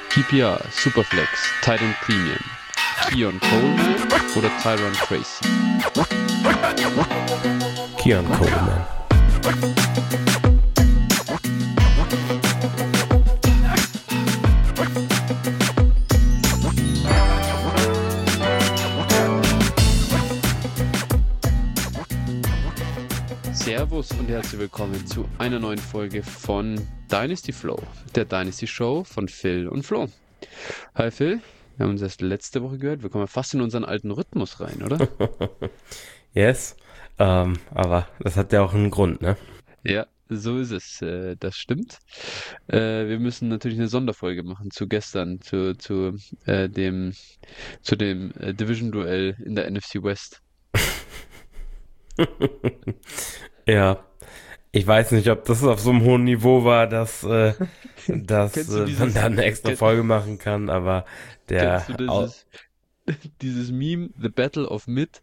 PPR, Superflex, Titan Premium, Keon Coleman oder Tyron Tracy? Keon Coleman. Servus und herzlich willkommen zu einer neuen Folge von Dynasty Flow, der Dynasty Show von Phil und Flo. Hi Phil, wir haben uns erst letzte Woche gehört, wir kommen ja fast in unseren alten Rhythmus rein, oder? Yes, aber das hat ja auch einen Grund, ne? Ja, so ist es, das stimmt. Wir müssen natürlich eine Sonderfolge machen zu gestern, dem Division-Duell in der NFC West. Ja, ich weiß nicht, ob das auf so einem hohen Niveau war, dass Kennst du man da eine extra Folge machen kann, aber kennst du der dieses Meme, The Battle of Mid?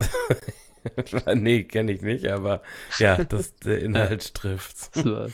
nee, kenne ich nicht, aber ja, der Ja, Inhalt trifft's. so,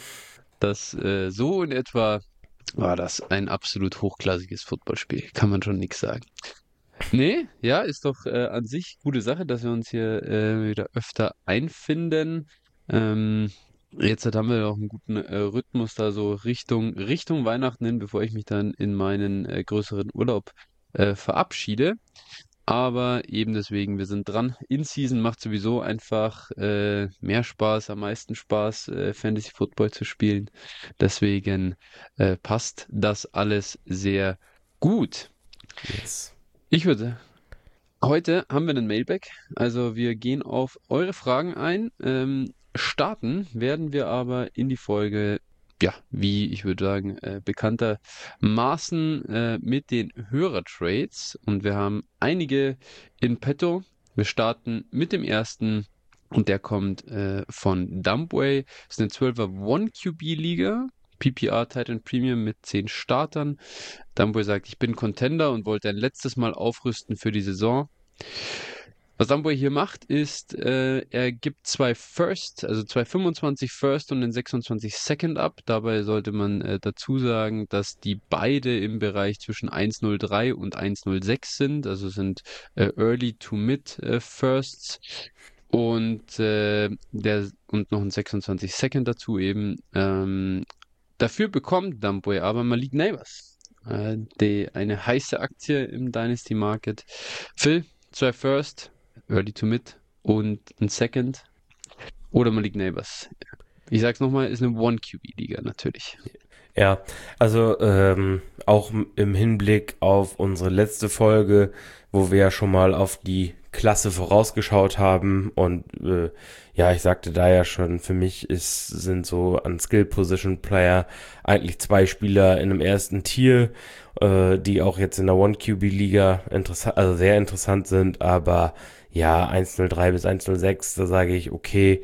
so in etwa war das ein absolut hochklassiges Footballspiel, kann man schon nix sagen. Nee, ja, ist doch an sich gute Sache, dass wir uns hier wieder öfter einfinden. Ähm, Jetzt haben wir auch einen guten Rhythmus da so Richtung Weihnachten hin, bevor ich mich dann in meinen größeren Urlaub verabschiede. Aber eben deswegen, wir sind dran. In-Season macht sowieso einfach mehr Spaß, am meisten Spaß, Fantasy Football zu spielen. Deswegen passt das alles sehr gut. Yes. Ich würde Heute haben wir einen Mailback, also wir gehen auf eure Fragen ein. Starten werden wir aber in die Folge, ja, wie ich würde sagen, bekanntermaßen mit den Hörertrades und wir haben einige in petto. Wir starten mit dem ersten und der kommt von Dumpway. Das ist eine 12er One-QB-Liga. PPR Titan Premium mit 10 Startern. Dumbledore sagt, ich bin Contender und wollte ein letztes Mal aufrüsten für die Saison. Was Dumbledore hier macht, ist, er gibt zwei 25 First und einen 26 Second ab. Dabei sollte man dazu sagen, dass die beide im Bereich zwischen 1,03 und 1,06 sind. Also sind Early to Mid Firsts und noch ein 26 Second dazu eben. Dafür bekommt Dumbledore aber Malik Neighbors. Eine heiße Aktie im Dynasty Market. Phil, zwei First, Early to Mid und ein Second oder Malik Neighbors. Ich sag's nochmal, ist eine One-QB-Liga natürlich. Ja, also auch im Hinblick auf unsere letzte Folge, wo wir ja schon mal auf die Klasse vorausgeschaut haben und ja, ich sagte da ja schon, für mich sind so an Skill Position Player eigentlich zwei Spieler in einem ersten Tier, die auch jetzt in der One QB Liga interessant, also sehr interessant sind, aber ja, 1,03 bis 1,06, da sage ich, okay,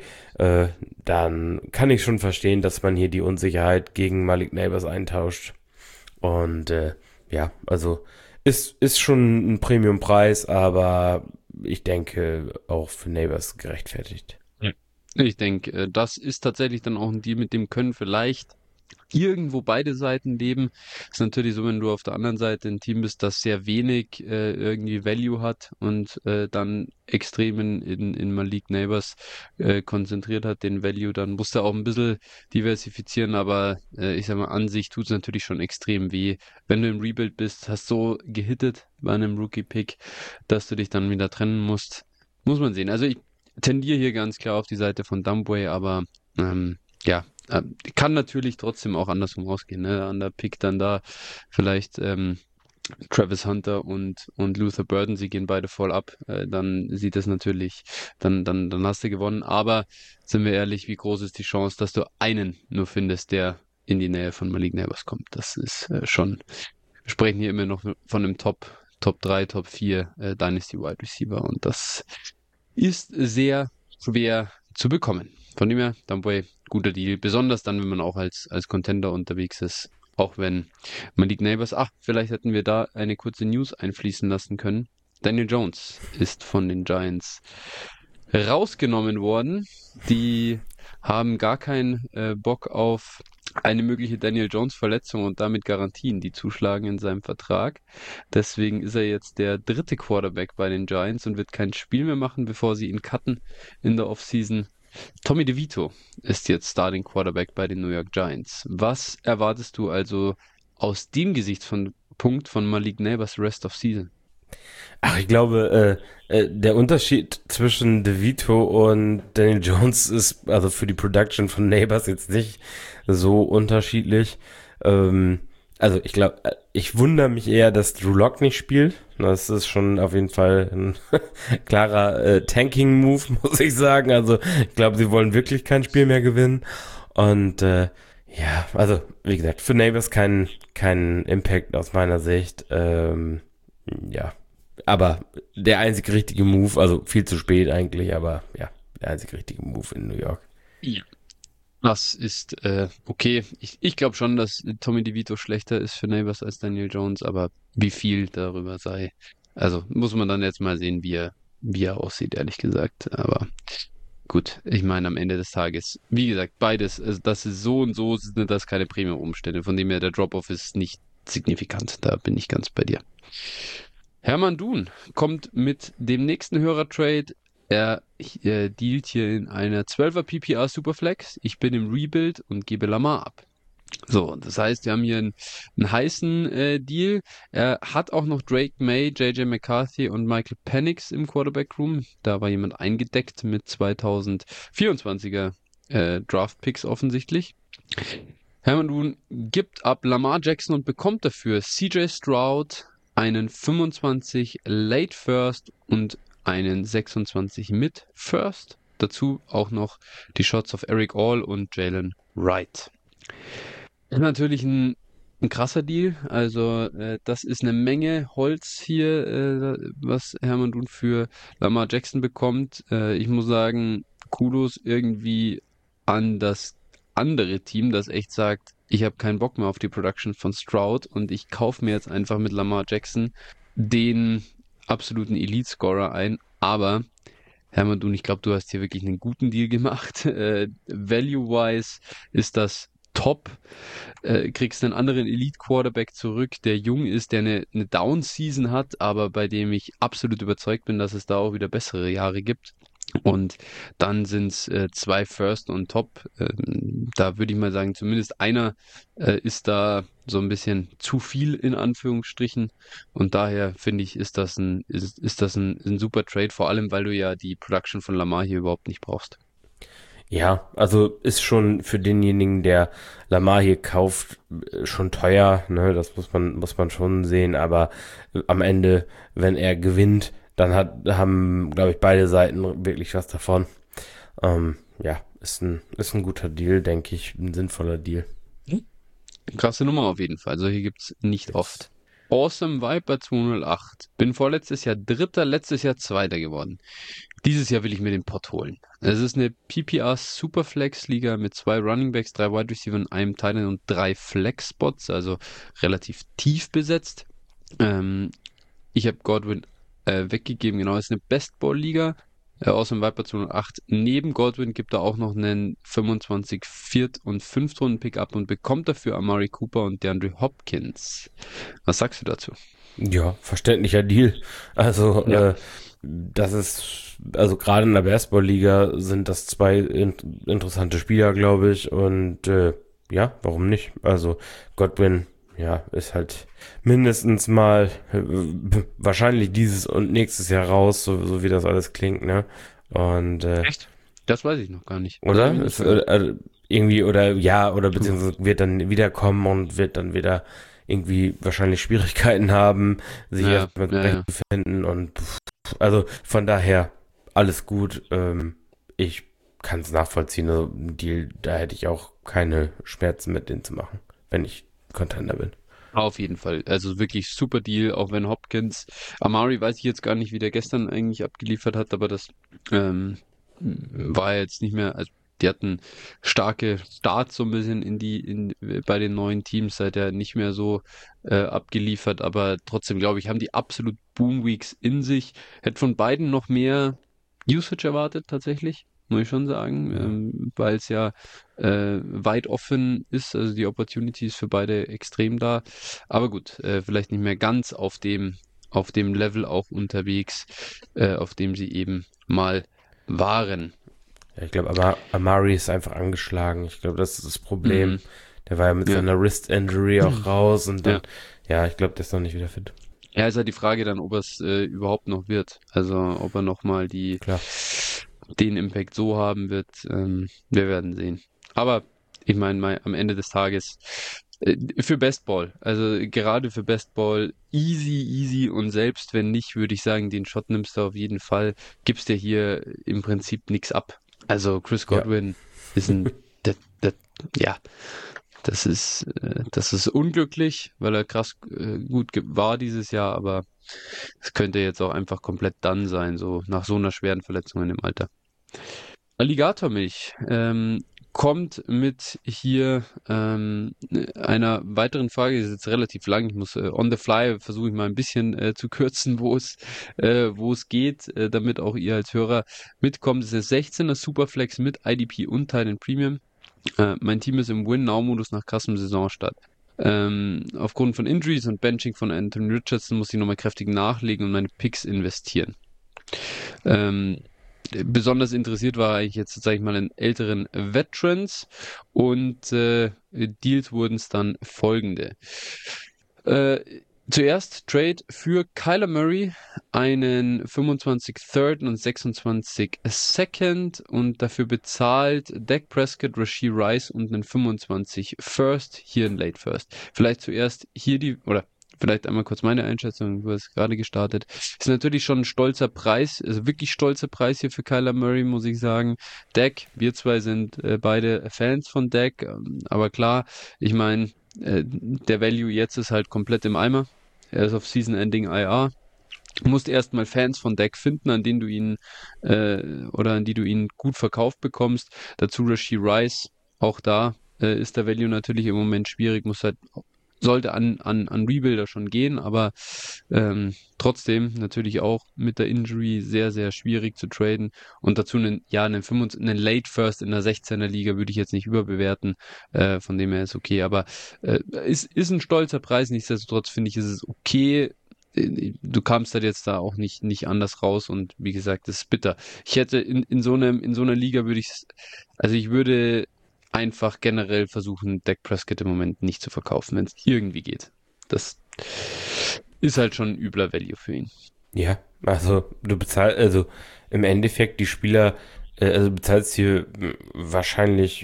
dann kann ich schon verstehen, dass man hier die Unsicherheit gegen Malik Neighbors eintauscht. Und ja, also ist schon ein Premium-Preis, aber ich denke auch für Neighbors gerechtfertigt. Ja. Ich denke, das ist tatsächlich dann auch ein Deal, mit dem können vielleicht irgendwo beide Seiten leben. Ist natürlich so, wenn du auf der anderen Seite ein Team bist, das sehr wenig irgendwie Value hat und dann extrem in Malik Neighbors konzentriert hat, den Value, dann musst du auch ein bisschen diversifizieren, aber ich sag mal, an sich tut es natürlich schon extrem weh. Wenn du im Rebuild bist, hast so gehittet bei einem Rookie-Pick, dass du dich dann wieder trennen musst. Muss man sehen. Also ich tendiere hier ganz klar auf die Seite von Dumbway, aber ja, kann natürlich trotzdem auch andersrum ausgehen, ne? An der Pick dann da vielleicht Travis Hunter und Luther Burden, sie gehen beide voll ab, dann sieht das natürlich, dann hast du gewonnen. Aber sind wir ehrlich, wie groß ist die Chance, dass du einen nur findest, der in die Nähe von Malik Neighbors kommt? Das ist schon, wir sprechen hier immer noch von einem Top 3, Top 4 Dynasty Wide Receiver und das ist sehr schwer zu bekommen. Von dem her, Dumbway, guter Deal. Besonders dann, wenn man auch als Contender unterwegs ist. Auch wenn Malik Neighbors, vielleicht hätten wir da eine kurze News einfließen lassen können. Daniel Jones ist von den Giants rausgenommen worden. Die haben gar keinen Bock auf eine mögliche Daniel Jones-Verletzung und damit Garantien, die zuschlagen in seinem Vertrag. Deswegen ist er jetzt der dritte Quarterback bei den Giants und wird kein Spiel mehr machen, bevor sie ihn cutten in der Offseason. Tommy DeVito ist jetzt Starting Quarterback bei den New York Giants. Was erwartest du also aus dem Gesichtspunkt von Malik Neighbors Rest of Season? Ach, ich glaube, der Unterschied zwischen DeVito und Daniel Jones ist also für die Production von Neighbors jetzt nicht so unterschiedlich. Ähm, also ich glaube, ich wundere mich eher, dass Drew Lock nicht spielt. Das ist schon auf jeden Fall ein klarer Tanking-Move, muss ich sagen. Also ich glaube, sie wollen wirklich kein Spiel mehr gewinnen. Und ja, also wie gesagt, für Neighbors kein Impact aus meiner Sicht. Ja, aber der einzig richtige Move, also viel zu spät eigentlich, aber ja, der einzig richtige Move in New York. Ja. Das ist okay. Ich glaube schon, dass Tommy DeVito schlechter ist für Neighbors als Daniel Jones, aber wie viel darüber sei. Also muss man dann jetzt mal sehen, wie er aussieht, ehrlich gesagt. Aber gut, ich meine, am Ende des Tages, wie gesagt, beides, also das ist so und so, sind das keine Premium-Umstände. Von dem her, der Drop-Off ist nicht signifikant. Da bin ich ganz bei dir. Hermann Dun kommt mit dem nächsten Hörertrade. Er dealt hier in einer 12er PPR Superflex. Ich bin im Rebuild und gebe Lamar ab. So, das heißt, wir haben hier einen heißen Deal. Er hat auch noch Drake May, JJ McCarthy und Michael Penix im Quarterback Room. Da war jemand eingedeckt mit 2024er Draft Picks offensichtlich. Hermann Dun gibt ab Lamar Jackson und bekommt dafür CJ Stroud, einen 25 Late First und einen 26 Mid First. Dazu auch noch die Shots auf Eric All und Jalen Wright. Ist natürlich ein krasser Deal. Also das ist eine Menge Holz hier, was Hermann Dun für Lamar Jackson bekommt. Ich muss sagen, Kudos irgendwie an das andere Team, das echt sagt, ich habe keinen Bock mehr auf die Production von Stroud und ich kaufe mir jetzt einfach mit Lamar Jackson den absoluten Elite-Scorer ein. Aber Hermann Dun, ich glaube, du hast hier wirklich einen guten Deal gemacht. Value-wise ist das top. Kriegst einen anderen Elite-Quarterback zurück, der jung ist, der eine Down-Season hat, aber bei dem ich absolut überzeugt bin, dass es da auch wieder bessere Jahre gibt. Und dann sind es zwei First und Top. Da würde ich mal sagen, zumindest einer ist da so ein bisschen zu viel in Anführungsstrichen. Und daher finde ich, ist das ein super Trade, vor allem weil du ja die Production von Lamar hier überhaupt nicht brauchst. Ja, also ist schon für denjenigen, der Lamar hier kauft, schon teuer, ne? Das muss man schon sehen, aber am Ende, wenn er gewinnt, dann haben, glaube ich, beide Seiten wirklich was davon. Ja, ist ein guter Deal, denke ich, ein sinnvoller Deal. Krasse Nummer auf jeden Fall. Solche gibt's nicht oft. Awesome Viper 208. Bin vorletztes Jahr Dritter, letztes Jahr Zweiter geworden. Dieses Jahr will ich mir den Pott holen. Es ist eine PPR Superflex Liga mit 2 Runningbacks, 3 Wide Receiver, einem Tight End und 3 Flex Spots, also relativ tief besetzt. Ich habe Godwin weggegeben, genau, es ist eine Best Ball Liga. Awesome Viper 208. Neben Godwin gibt er auch noch einen 25 Viert- und Fünftrunden Pickup und bekommt dafür Amari Cooper und DeAndre Hopkins. Was sagst du dazu? Ja, verständlicher Deal. Also, Ja. das also gerade in der Baseball-Liga sind das zwei interessante Spieler, glaube ich. Und ja, warum nicht? Also, Godwin, ja, ist halt mindestens mal wahrscheinlich dieses und nächstes Jahr raus, so wie das alles klingt, ne? Und Echt? Das weiß ich noch gar nicht. Das habe oder? ich nicht gehört. Irgendwie, oder ja, oder beziehungsweise wird dann wiederkommen und wird dann wieder irgendwie wahrscheinlich Schwierigkeiten haben, sich Ja, erstmal ja, ja. zurechtzufinden und also von daher alles gut. Ich kann es nachvollziehen. Also ein Deal, da hätte ich auch keine Schmerzen mit denen zu machen, wenn ich Contender bin. Auf jeden Fall. Also wirklich super Deal, auch wenn Hopkins, Amari weiß ich jetzt gar nicht, wie der gestern eigentlich abgeliefert hat, aber das war jetzt nicht mehr, also die hatten starke Starts so ein bisschen bei den neuen Teams, seit er nicht mehr so abgeliefert, aber trotzdem glaube ich, haben die absolut Boom Weeks in sich. Hätte von beiden noch mehr Usage erwartet, tatsächlich. muss ich schon sagen, weil es ja weit offen ist, also die Opportunity ist für beide extrem da. Aber gut, vielleicht nicht mehr ganz auf dem Level auch unterwegs, auf dem sie eben mal waren. Ja, ich glaube, Amari ist einfach angeschlagen. Ich glaube, das ist das Problem. Mhm. Der war ja mit Ja. seiner Wrist-Injury auch raus und Ja. dann, ja, ich glaube, der ist noch nicht wieder fit. Ja, ist halt die Frage dann, ob es überhaupt noch wird. Also ob er nochmal Klar. den Impact so haben wird. Wir werden sehen. Aber ich meine, am Ende des Tages für Best Ball, also gerade für Best Ball easy und selbst wenn nicht, würde ich sagen, den Shot nimmst du auf jeden Fall, gibst dir hier im Prinzip nichts ab. Also Chris Ja. Godwin ist der, der, ja, das ist unglücklich, weil er krass gut war dieses Jahr, aber es könnte jetzt auch einfach komplett done sein, so nach so einer schweren Verletzung in dem Alter. Alligatormilch kommt mit hier einer weiteren Frage, die ist jetzt relativ lang, ich muss on the fly versuche ich mal ein bisschen zu kürzen, wo es geht, damit auch ihr als Hörer mitkommt. Es ist 16er Superflex mit IDP und Titan Premium. Mein Team ist im Win-Now-Modus nach krassem Saisonstart. Aufgrund von Injuries und Benching von Anthony Richardson muss ich nochmal kräftig nachlegen und meine Picks investieren. Besonders interessiert war eigentlich jetzt, sage ich mal, in älteren Veterans und Deals wurden es dann folgende. Zuerst Trade für Kyler Murray, einen 25 Third und 26 Second und dafür bezahlt Dak Prescott, Rashee Rice und einen 25 First, hier ein Late First. Vielleicht zuerst hier vielleicht einmal kurz meine Einschätzung, du hast gerade gestartet. Ist natürlich schon ein stolzer Preis, also wirklich stolzer Preis hier für Kyler Murray, muss ich sagen. Dak, wir zwei sind beide Fans von Dak, aber klar, ich meine, der Value jetzt ist halt komplett im Eimer. Er ist auf Season-Ending IR. Du musst erstmal Fans von Dak finden, an denen du ihn oder an die du ihn gut verkauft bekommst. Dazu Rashee Rice, auch da ist der Value natürlich im Moment schwierig, sollte an Rebuilder schon gehen, aber trotzdem natürlich auch mit der Injury sehr, sehr schwierig zu traden. Und dazu einen Late First in der 16er Liga würde ich jetzt nicht überbewerten, von dem her ist okay, aber ist ein stolzer Preis, nichtsdestotrotz finde ich, ist es okay. Du kamst halt jetzt da auch nicht anders raus und wie gesagt, das ist bitter. Ich hätte in so einer Liga ich würde einfach generell versuchen, Dak Prescott im Moment nicht zu verkaufen, wenn es irgendwie geht. Das ist halt schon ein übler Value für ihn. Ja, also du bezahlst, also im Endeffekt die Spieler, also bezahlst hier wahrscheinlich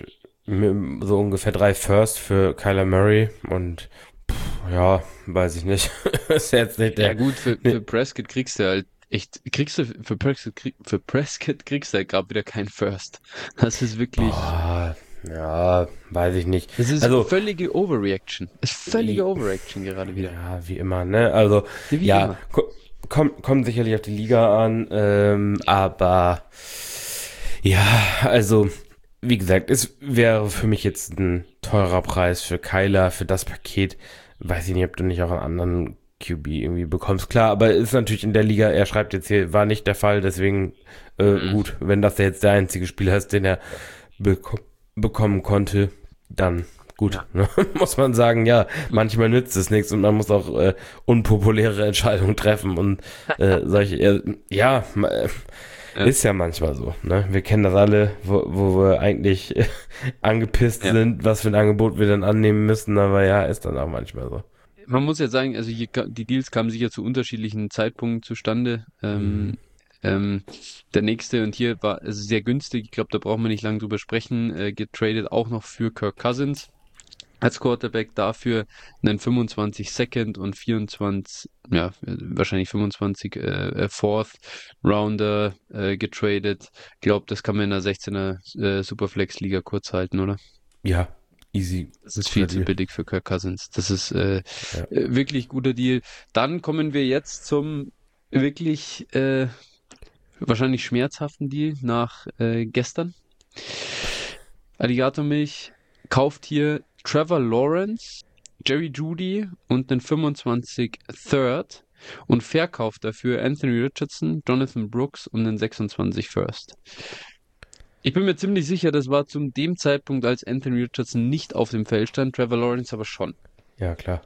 so ungefähr 3 First für Kyler Murray und ja, weiß ich nicht. Ist jetzt nicht Ja der. gut, für Ne, Prescott kriegst du halt für Prescott kriegst du halt gerade wieder kein First. Das ist wirklich, boah, ja, weiß ich nicht. das ist Also, völlige Overreaction. Das ist völlige i- Overreaction gerade wieder. ja, wie immer, ne? Also, Wie ja, immer. kommt sicherlich auf die Liga an, aber ja, also, wie gesagt, es wäre für mich jetzt ein teurer Preis für Kyler, für das Paket. Weiß ich nicht, ob du nicht auch einen anderen QB irgendwie bekommst. Klar, aber ist natürlich in der Liga, er schreibt jetzt hier, war nicht der Fall, deswegen Mhm. gut, wenn das jetzt der einzige Spieler ist, den er beko bekommen konnte, dann gut. Ja. Ne? Muss man sagen, ja, manchmal nützt es nichts und man muss auch unpopuläre Entscheidungen treffen und solche, ja, Ja. ist ja manchmal so. Ne? Wir kennen das alle, wo wir eigentlich angepisst Ja. sind, was für ein Angebot wir dann annehmen müssen, aber ja, ist dann auch manchmal so. Man muss ja sagen, also die Deals kamen sicher zu unterschiedlichen Zeitpunkten zustande. Mhm. Ähm, der nächste und hier war also sehr günstig. Ich glaube, da brauchen wir nicht lange drüber sprechen. Getradet auch noch für Kirk Cousins als Quarterback, dafür einen 25 Second und 24, ja, wahrscheinlich 25 Fourth Rounder getradet. Ich glaube, das kann man in der 16er Superflex Liga kurz halten, oder? Ja, easy. Das ist viel Guter zu Deal. billig für Kirk Cousins. Das ist Ja. wirklich guter Deal. Dann kommen wir jetzt zum wirklich wahrscheinlich schmerzhaften Deal nach gestern. Alligatormilch kauft hier Trevor Lawrence, Jerry Jeudy und einen 25 Third und verkauft dafür Anthony Richardson, Jonathan Brooks und einen 26 First. Ich bin mir ziemlich sicher, das war zu dem Zeitpunkt, als Anthony Richardson nicht auf dem Feld stand, Trevor Lawrence aber schon. Ja, klar.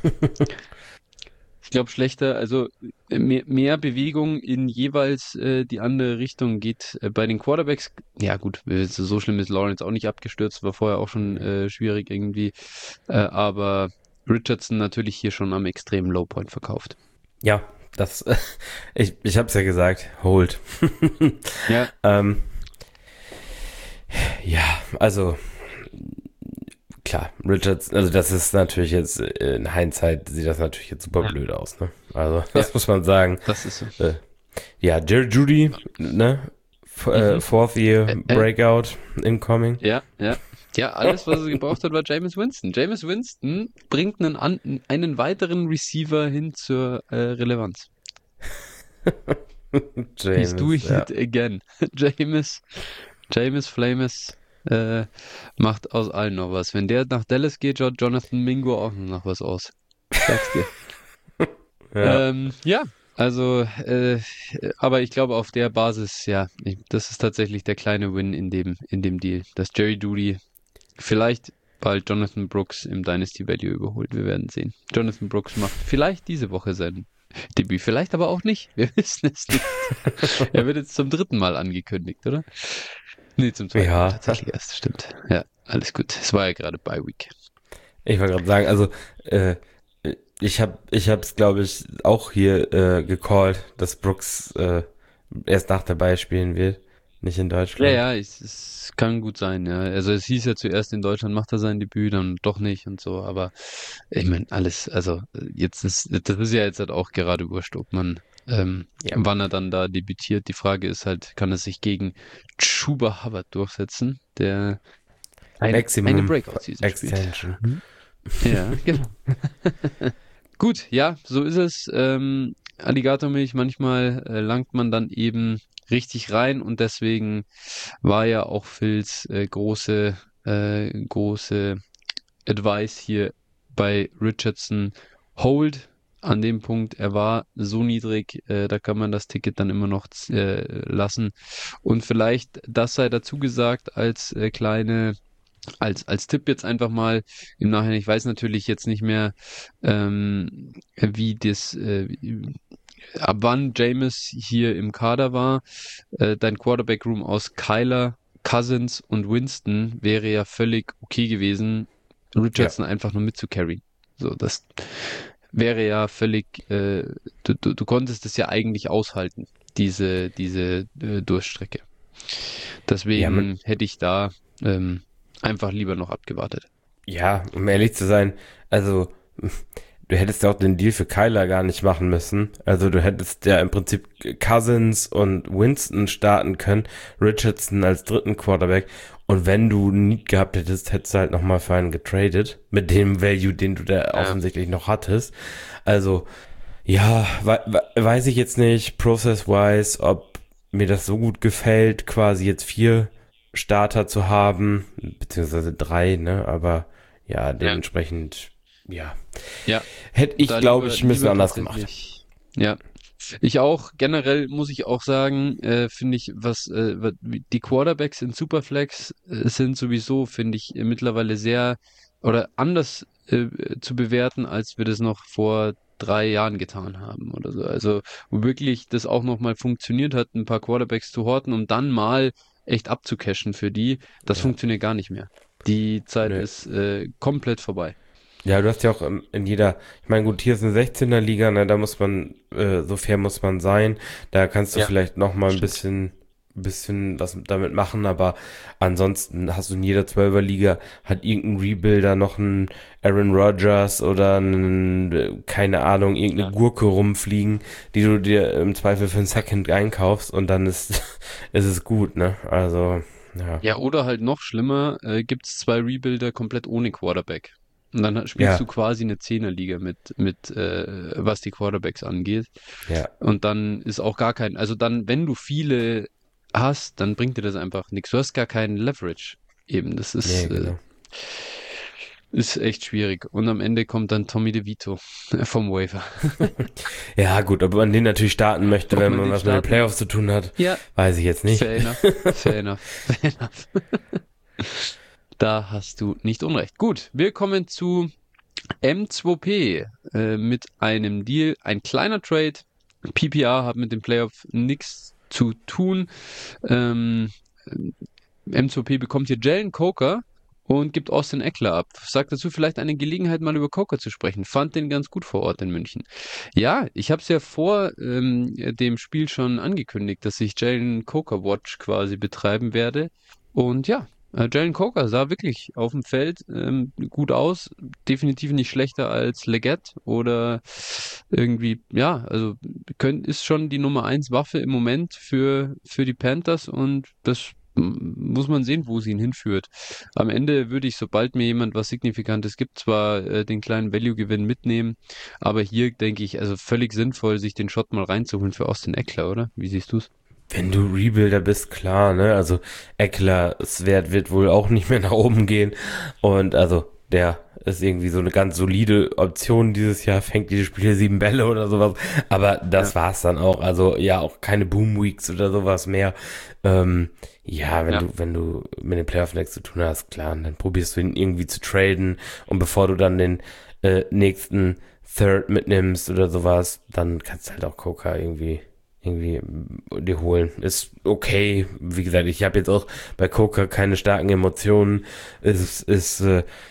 Ich glaube, schlechter, also mehr Bewegung in jeweils die andere Richtung geht bei den Quarterbacks. Ja gut, so schlimm ist Lawrence auch nicht abgestürzt, war vorher auch schon schwierig irgendwie. Aber Richardson natürlich hier schon am extremen Lowpoint verkauft. Ja, das, ich hab's ja gesagt, hold. Ja, Ja, also klar, Richards, also das ist natürlich jetzt, in Hindsight sieht das natürlich jetzt super ja, blöd aus, ne? Also, ja, das muss man sagen. das ist so. Ja, Jerry Judy, ne? Mhm. Fourth Year Äh, Breakout incoming. ja, ja. Ja, alles, was er gebraucht hat, war Jameis Winston. Jameis Winston bringt einen weiteren Receiver hin zur Relevanz. He's doing James, ja. it again. Jameis, Jameis Flames macht aus allen noch was. Wenn der nach Dallas geht, schaut Jonathan Mingo auch noch was aus. Ich sag's dir. Ja. Ja, also, aber ich glaube auf der Basis, ja, das ist tatsächlich der kleine Win in dem Deal, dass Jerry Jeudy vielleicht bald Jonathan Brooks im Dynasty Value überholt. Wir werden sehen. Jonathan Brooks macht vielleicht diese Woche sein Debüt, vielleicht aber auch nicht. Wir wissen es nicht. Er wird jetzt zum dritten Mal angekündigt, oder? Nee, zum zweiten Mal Ja, tatsächlich erst, stimmt. Ja, alles gut. Es war ja gerade Bye Week. ich wollte gerade sagen, also, ich hab's, glaube ich, auch hier gecallt, dass Brooks erst nach dabei spielen wird, nicht in Ja, Deutschland. ja, es kann gut sein, ja. Also es hieß ja zuerst in Deutschland macht er sein Debüt, dann doch nicht und so, aber ich meine, alles, also das ist ja jetzt halt auch gerade wurscht, ob man, Ja. wann er dann da debütiert. Die Frage ist halt, kann er sich gegen Chuba Hubbard durchsetzen, der eine Maximum Breakout-Season spielt. Extension. Mhm. Ja, genau. Gut, ja, so ist es. Alligatormilch, manchmal langt man dann eben richtig rein und deswegen war ja auch Phils große Advice hier bei Richardson Hold. An dem Punkt, er war so niedrig, da kann man das Ticket dann immer noch lassen. Und vielleicht, das sei dazu gesagt, als Tipp jetzt einfach mal im Nachhinein. Ich weiß natürlich jetzt nicht mehr, wie ab wann Jameis hier im Kader war. Dein Quarterback-Room aus Kyler, Cousins und Winston wäre ja völlig okay gewesen, Ja. Richardson einfach nur mitzucarryen. So, das wäre ja völlig, du konntest es ja eigentlich aushalten, diese Durchstrecke. Ja, Deswegen hätte ich da einfach lieber noch abgewartet. ja, um ehrlich zu sein, also du hättest ja auch den Deal für Kyler gar nicht machen müssen. Also du hättest ja im Prinzip Cousins und Winston starten können, Richardson als dritten Quarterback. Und wenn du Need gehabt hättest, hättest du halt nochmal für einen getradet, mit dem Value, den du da Ja, offensichtlich noch hattest. Also, ja, weiß ich jetzt nicht, process-wise, ob mir das so gut gefällt, quasi jetzt 4 Starter zu haben, beziehungsweise 3, ne, aber ja, ja, dementsprechend, ja, ja. hätte ich, Da glaube ich, ein bisschen lieber anders gemacht. tatsächlich. Ja. Ich auch, generell muss ich auch sagen, finde ich, die Quarterbacks in Superflex sind sowieso, finde ich, mittlerweile sehr oder anders zu bewerten, als wir das noch vor 3 Jahren getan haben oder so. Also, wo wirklich das auch nochmal funktioniert hat, ein paar Quarterbacks zu horten, um dann mal echt abzucashen für die, das Ja, funktioniert gar nicht mehr. Die Zeit nö. ist komplett vorbei. Ja, du hast ja auch in jeder, ich meine, gut, hier ist eine 16er Liga, ne, da muss man, so fair muss man sein. Da kannst du Ja, vielleicht noch mal ein stimmt. bisschen was damit machen, aber ansonsten hast du in jeder 12er Liga hat irgendein Rebuilder noch einen Aaron Rodgers oder einen, keine Ahnung, irgendeine Ja. Gurke rumfliegen, die du dir im Zweifel für einen Second einkaufst und dann ist, ist es gut, ne? Also, ja. Ja, oder halt noch schlimmer, gibt's 2 Rebuilder komplett ohne Quarterback. Und dann spielst du Ja, quasi eine Zehnerliga mit was die Quarterbacks angeht. ja, Und dann ist auch gar kein, also dann, wenn du viele hast, dann bringt dir das einfach nichts. Du hast gar keinen Leverage. Eben, das ist, nee, genau. ist echt schwierig. Und am Ende kommt dann Tommy DeVito vom Waiver. Ja, gut, ob man den natürlich starten möchte, Ob wenn man man den was mit den starten Playoffs möchte. zu tun hat, Ja, weiß ich jetzt nicht. fair enough, fair enough, fair enough. Da hast du nicht unrecht. Gut, wir kommen zu M2P mit einem Deal, ein kleiner Trade. PPR hat mit dem Playoff nichts zu tun. Ähm, M2P bekommt hier Jalen Coker und gibt Austin Eckler ab. Sagt dazu vielleicht eine Gelegenheit, mal über Coker zu sprechen. Fand den ganz gut vor Ort in München. Ja, ich habe es ja vor dem Spiel schon angekündigt, dass ich Jalen Coker Watch quasi betreiben werde. Und ja, Jalen Coker sah wirklich auf dem Feld gut aus. Definitiv nicht schlechter als Leggett oder irgendwie, ja, also ist schon die Nummer 1 Waffe im Moment für die Panthers und das muss man sehen, wo sie ihn hinführt. Am Ende würde ich, sobald mir jemand was Signifikantes gibt, zwar den kleinen Value-Gewinn mitnehmen, aber hier denke ich, also völlig sinnvoll, sich den Shot mal reinzuholen für Austin Eckler, oder? Wie siehst du's? Wenn du Rebuilder bist, klar, ne? Also Eklers Wert wird wohl auch nicht mehr nach oben gehen. Und also der ist irgendwie so eine ganz solide Option dieses Jahr, fängt diese Spiele 7 Bälle oder sowas. Aber das Ja, war's dann auch. Also ja, auch keine Boom Weeks oder sowas mehr. Ja, ja, wenn du mit den Playoff nichts zu tun hast, klar, dann probierst du ihn irgendwie zu traden. Und bevor du dann den nächsten Third mitnimmst oder sowas, dann kannst du halt auch Coker irgendwie dir holen. Ist okay. Wie gesagt, ich habe jetzt auch bei Coker keine starken Emotionen. Es ist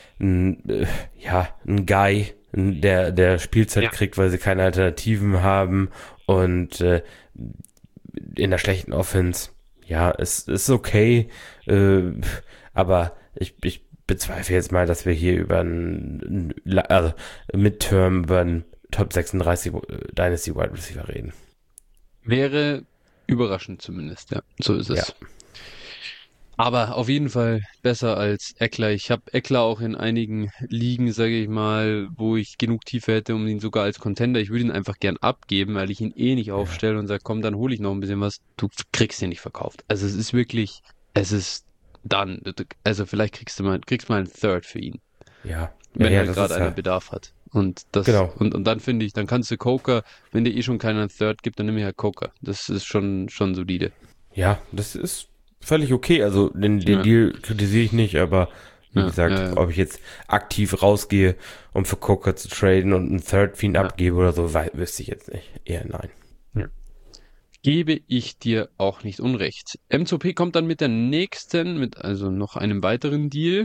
ein Guy, der Spielzeit ja. kriegt, weil sie keine Alternativen haben und in der schlechten Offense. Ja, es ist okay, äh, aber ich bezweifle jetzt mal, dass wir hier über also Midterm über einen Top 36 Dynasty Wide Receiver reden. Wäre überraschend zumindest, ja. So ist Ja. es. Aber auf jeden Fall besser als Eckler. Ich habe Eckler auch in einigen Ligen, sage ich mal, wo ich genug Tiefe hätte, um ihn sogar als Contender. Ich würde ihn einfach gern abgeben, weil ich ihn eh nicht Ja. aufstelle und sage, komm, dann hole ich noch ein bisschen was. Du kriegst ihn nicht verkauft. Also es ist wirklich, es ist dann, also vielleicht kriegst mal einen Third für ihn, Ja, wenn ja, halt das gerade ist einer ja, Bedarf hat. Und das, genau. und dann finde ich, dann kannst du Coker, wenn dir eh schon keiner einen Third gibt, dann nimm mir halt Coker. Das ist schon solide. Ja, das ist völlig okay. Also den Ja, Deal kritisiere ich nicht, aber wie ja, gesagt, ja, ob ich jetzt aktiv rausgehe, um für Coker zu traden und einen Third Fiend ja. abgebe oder so, wüsste ich jetzt nicht. Eher nein. Ja. Gebe ich dir auch nicht unrecht. M2P kommt dann mit der nächsten, mit also noch einem weiteren Deal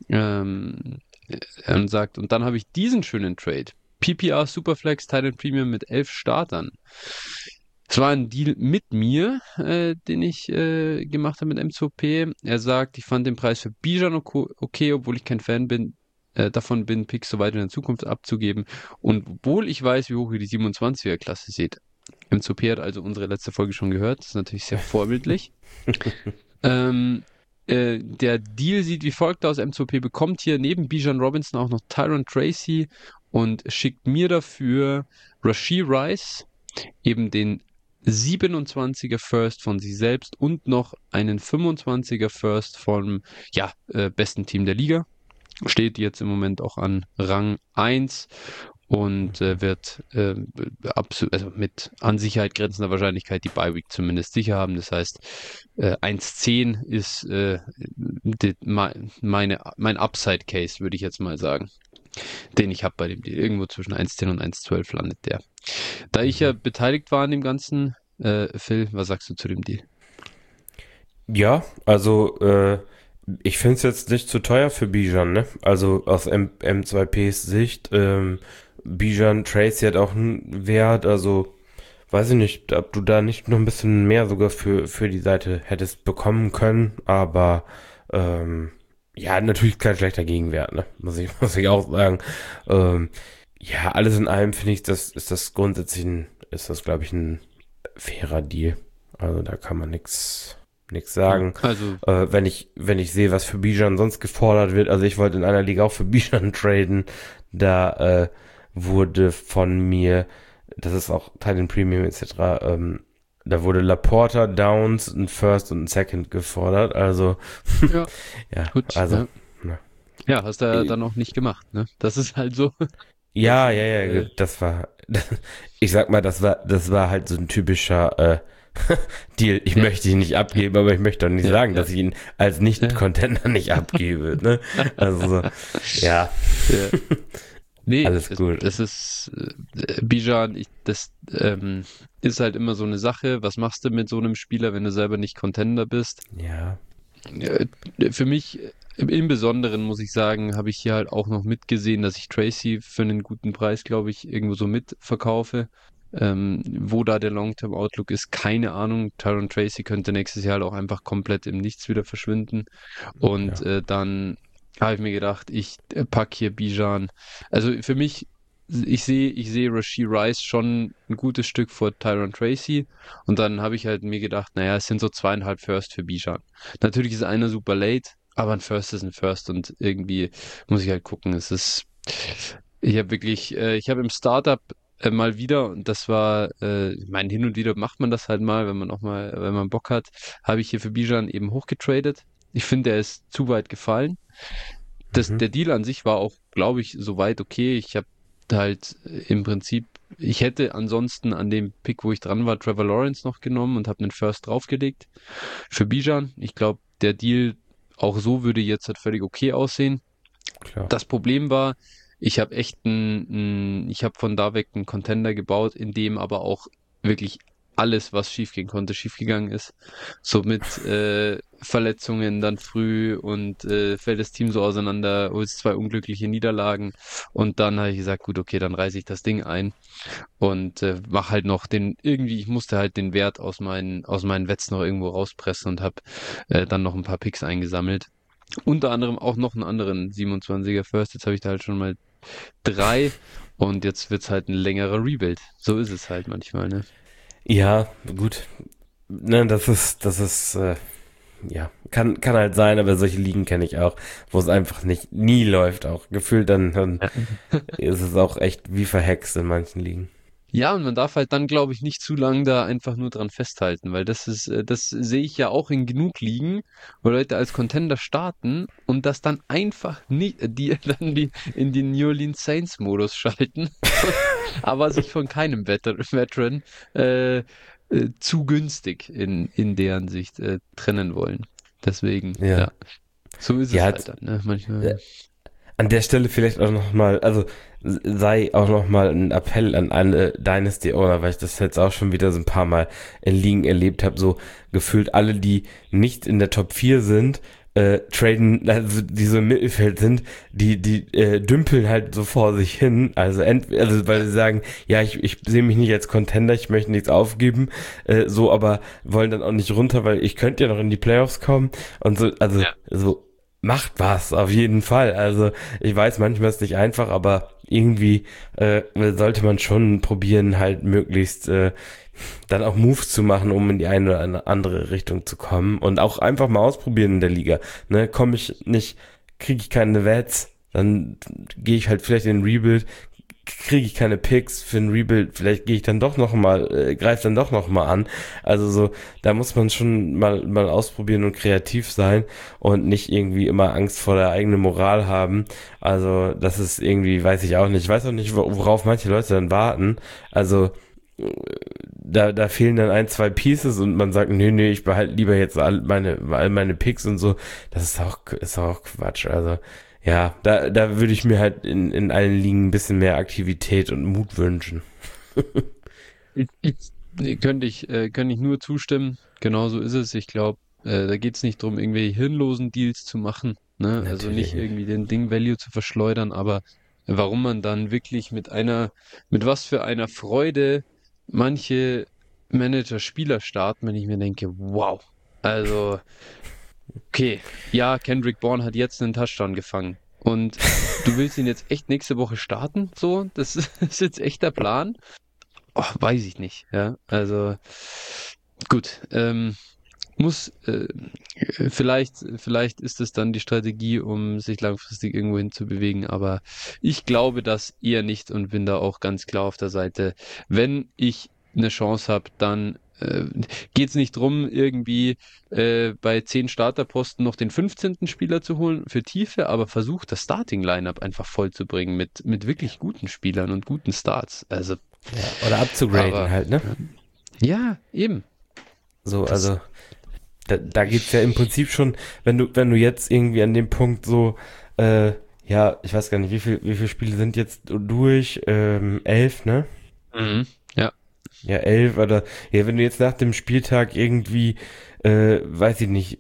und sagt, und dann habe ich diesen schönen Trade. PPR Superflex Titan Premium mit 11 Startern. Es war ein Deal mit mir, den ich gemacht habe mit M2P. Er sagt, ich fand den Preis für Bijan okay, obwohl ich kein Fan davon bin, Picks so weit in der Zukunft abzugeben. Und obwohl ich weiß, wie hoch ihr die 27er-Klasse seht. M2P hat also unsere letzte Folge schon gehört. Das ist natürlich sehr vorbildlich. Ähm, der Deal sieht wie folgt aus. M2P bekommt hier neben Bijan Robinson auch noch Tyron Tracy und schickt mir dafür Rashee Rice, eben den 27er First von sich selbst und noch einen 25er First vom besten Team der Liga. Steht jetzt im Moment auch an Rang 1 und wird also mit an Sicherheit grenzender Wahrscheinlichkeit die Bye Week zumindest sicher haben. Das heißt, 1,10 ist mein Upside Case, würde ich jetzt mal sagen, den ich habe bei dem Deal. Irgendwo zwischen 1,10 und 1,12 landet der. Da ich ja Mhm. beteiligt war an dem Ganzen, Phil, was sagst du zu dem Deal? Ja, also ich finde es jetzt nicht zu teuer für Bijan, ne? Also aus M2Ps Sicht, Bijan Tracy hat auch einen Wert, also weiß ich nicht, ob du da nicht noch ein bisschen mehr sogar für die Seite hättest bekommen können, aber ja, natürlich kein schlechter Gegenwert, ne? Muss ich auch sagen. Ähm, ja, alles in allem finde ich, ist das grundsätzlich ist das, glaube ich, ein fairer Deal. Also da kann man nichts Ja, sagen. also, Wenn ich sehe, was für Bijan sonst gefordert wird, also ich wollte in einer Liga auch für Bijan traden, da wurde von mir, das ist auch Teil in Premium etc., da wurde Laporta, Downs, ein First und ein Second gefordert, also ja, ja, gut, also ja. ne. Ja, hast du ja Äh, dann auch nicht gemacht, ne? Das ist halt so. Das Ja, ja, ist, ja, das war, ich sag mal, das war halt so ein typischer Deal. Ich ja, möchte ihn nicht ja, abgeben, aber ich möchte auch nicht ja, sagen, ja, dass ich ihn als ja. Nicht-Contender nicht abgebe, ne? Also, so, ja, Ja. Nee, alles gut. das ist Bijan, das ist halt immer so eine Sache. Was machst du mit so einem Spieler, wenn du selber nicht Contender bist? Ja, Äh, für mich im Besonderen muss ich sagen, habe ich hier halt auch noch mitgesehen, dass ich Tracy für einen guten Preis, glaube ich, irgendwo so mitverkaufe. Wo da der Long-Term-Outlook ist, keine Ahnung. Tyron Tracy könnte nächstes Jahr halt auch einfach komplett im Nichts wieder verschwinden. Und ja, dann habe ich mir gedacht, ich pack hier Bijan. Also für mich, ich sehe Rashee Rice schon ein gutes Stück vor Tyron Tracy. Und dann habe ich halt mir gedacht, naja, es sind so 2,5 First für Bijan. Natürlich ist einer super late, aber ein First ist ein First und irgendwie muss ich halt gucken. Ich habe wirklich, ich habe im Startup mal wieder, und das war, ich meine, hin und wieder macht man das halt mal, wenn man auch mal, wenn man Bock hat, habe ich hier für Bijan eben hochgetradet. Ich finde, er ist zu weit gefallen. mhm, Der Deal an sich war auch, glaube ich, soweit okay. Ich habe halt im Prinzip, ich hätte ansonsten an dem Pick, wo ich dran war, Trevor Lawrence noch genommen und habe einen First draufgelegt für Bijan. Ich glaube, der Deal auch so würde jetzt halt völlig okay aussehen. klar, Das Problem war, ich habe ich habe von da weg einen Contender gebaut, in dem aber auch wirklich alles, was schiefgehen konnte, schiefgegangen ist. So mit Verletzungen dann früh und fällt das Team so auseinander, holst zwei unglückliche Niederlagen und dann habe ich gesagt, gut, okay, dann reiße ich das Ding ein und mach halt noch ich musste halt den Wert aus meinen Wets noch irgendwo rauspressen und habe dann noch ein paar Picks eingesammelt. Unter anderem auch noch einen anderen 27er First. Jetzt habe ich da halt schon mal drei und jetzt wird's halt ein längerer Rebuild. So ist es halt manchmal, ne? ja, gut, ne, ja, kann halt sein, aber solche Ligen kenne ich auch, wo es einfach nie läuft, auch gefühlt dann Ja. ist es auch echt wie verhext in manchen Ligen. Ja, und man darf halt dann, glaube ich, nicht zu lange da einfach nur dran festhalten, weil das sehe ich ja auch in genug Ligen, wo Leute als Contender starten und das dann einfach nicht, die dann die in den New Orleans Saints Modus schalten, aber sich von keinem Veteran zu günstig in deren Sicht trennen wollen. Deswegen, Ja. ja, so ist Ja, es halt dann, ne? äh, Manchmal. an der Stelle vielleicht auch nochmal, also sei auch nochmal ein Appell an alle Dynasty Owner, weil ich das jetzt auch schon wieder so ein paar Mal in Ligen erlebt habe, so gefühlt alle, die nicht in der Top 4 sind, traden, also die so im Mittelfeld sind, die dümpeln halt so vor sich hin, also weil sie sagen, ja, ich sehe mich nicht als Contender, ich möchte nichts aufgeben, so, aber wollen dann auch nicht runter, weil ich könnte ja noch in die Playoffs kommen und so, also Ja. so macht was, auf jeden Fall. Also ich weiß, manchmal ist es nicht einfach, aber irgendwie sollte man schon probieren, halt möglichst dann auch Moves zu machen, um in die eine oder andere Richtung zu kommen und auch einfach mal ausprobieren in der Liga. Ne, komme ich nicht, kriege ich keine Wets, dann gehe ich halt vielleicht in den Rebuild, kriege ich keine Picks für ein Rebuild, vielleicht gehe ich dann doch noch mal, greife dann doch noch mal an. Also so, da muss man schon mal ausprobieren und kreativ sein und nicht irgendwie immer Angst vor der eigenen Moral haben. Also das ist irgendwie, weiß ich auch nicht. Ich weiß auch nicht, worauf manche Leute dann warten. Also da fehlen dann ein, zwei Pieces und man sagt, nee, ich behalte lieber jetzt all meine Picks und so. Das ist auch Quatsch. Also, ja, da würde ich mir halt in allen Ligen ein bisschen mehr Aktivität und Mut wünschen. Könnte ich nur zustimmen. Genau so ist es. Ich glaube, da geht es nicht darum, irgendwelche hirnlosen Deals zu machen, ne? Also Natürlich nicht nicht. irgendwie den Ding-Value zu verschleudern, aber warum man dann wirklich mit was für einer Freude manche Manager-Spieler starten, wenn ich mir denke, wow. Also, okay, ja, Kendrick Bourne hat jetzt einen Touchdown gefangen. Und du willst ihn jetzt echt nächste Woche starten? So, das ist jetzt echt der Plan? Oh, weiß ich nicht, ja. Also gut, muss vielleicht ist es dann die Strategie, um sich langfristig irgendwo hinzubewegen, aber ich glaube das eher nicht und bin da auch ganz klar auf der Seite. Wenn ich eine Chance habe, dann geht es nicht drum, irgendwie bei 10 Starterposten noch den 15. Spieler zu holen für Tiefe, aber versucht das Starting-Lineup einfach voll zu bringen mit wirklich guten Spielern und guten Starts. Also, Ja, oder abzugraden aber halt, ne? ja, eben. So, Das, also da geht's ja im Prinzip schon, wenn du jetzt irgendwie an dem Punkt so, ja, ich weiß gar nicht, wie viele Spiele sind jetzt durch? 11, ne? mhm. Ja, Ja, 11 oder, ja, wenn du jetzt nach dem Spieltag irgendwie, weiß ich nicht,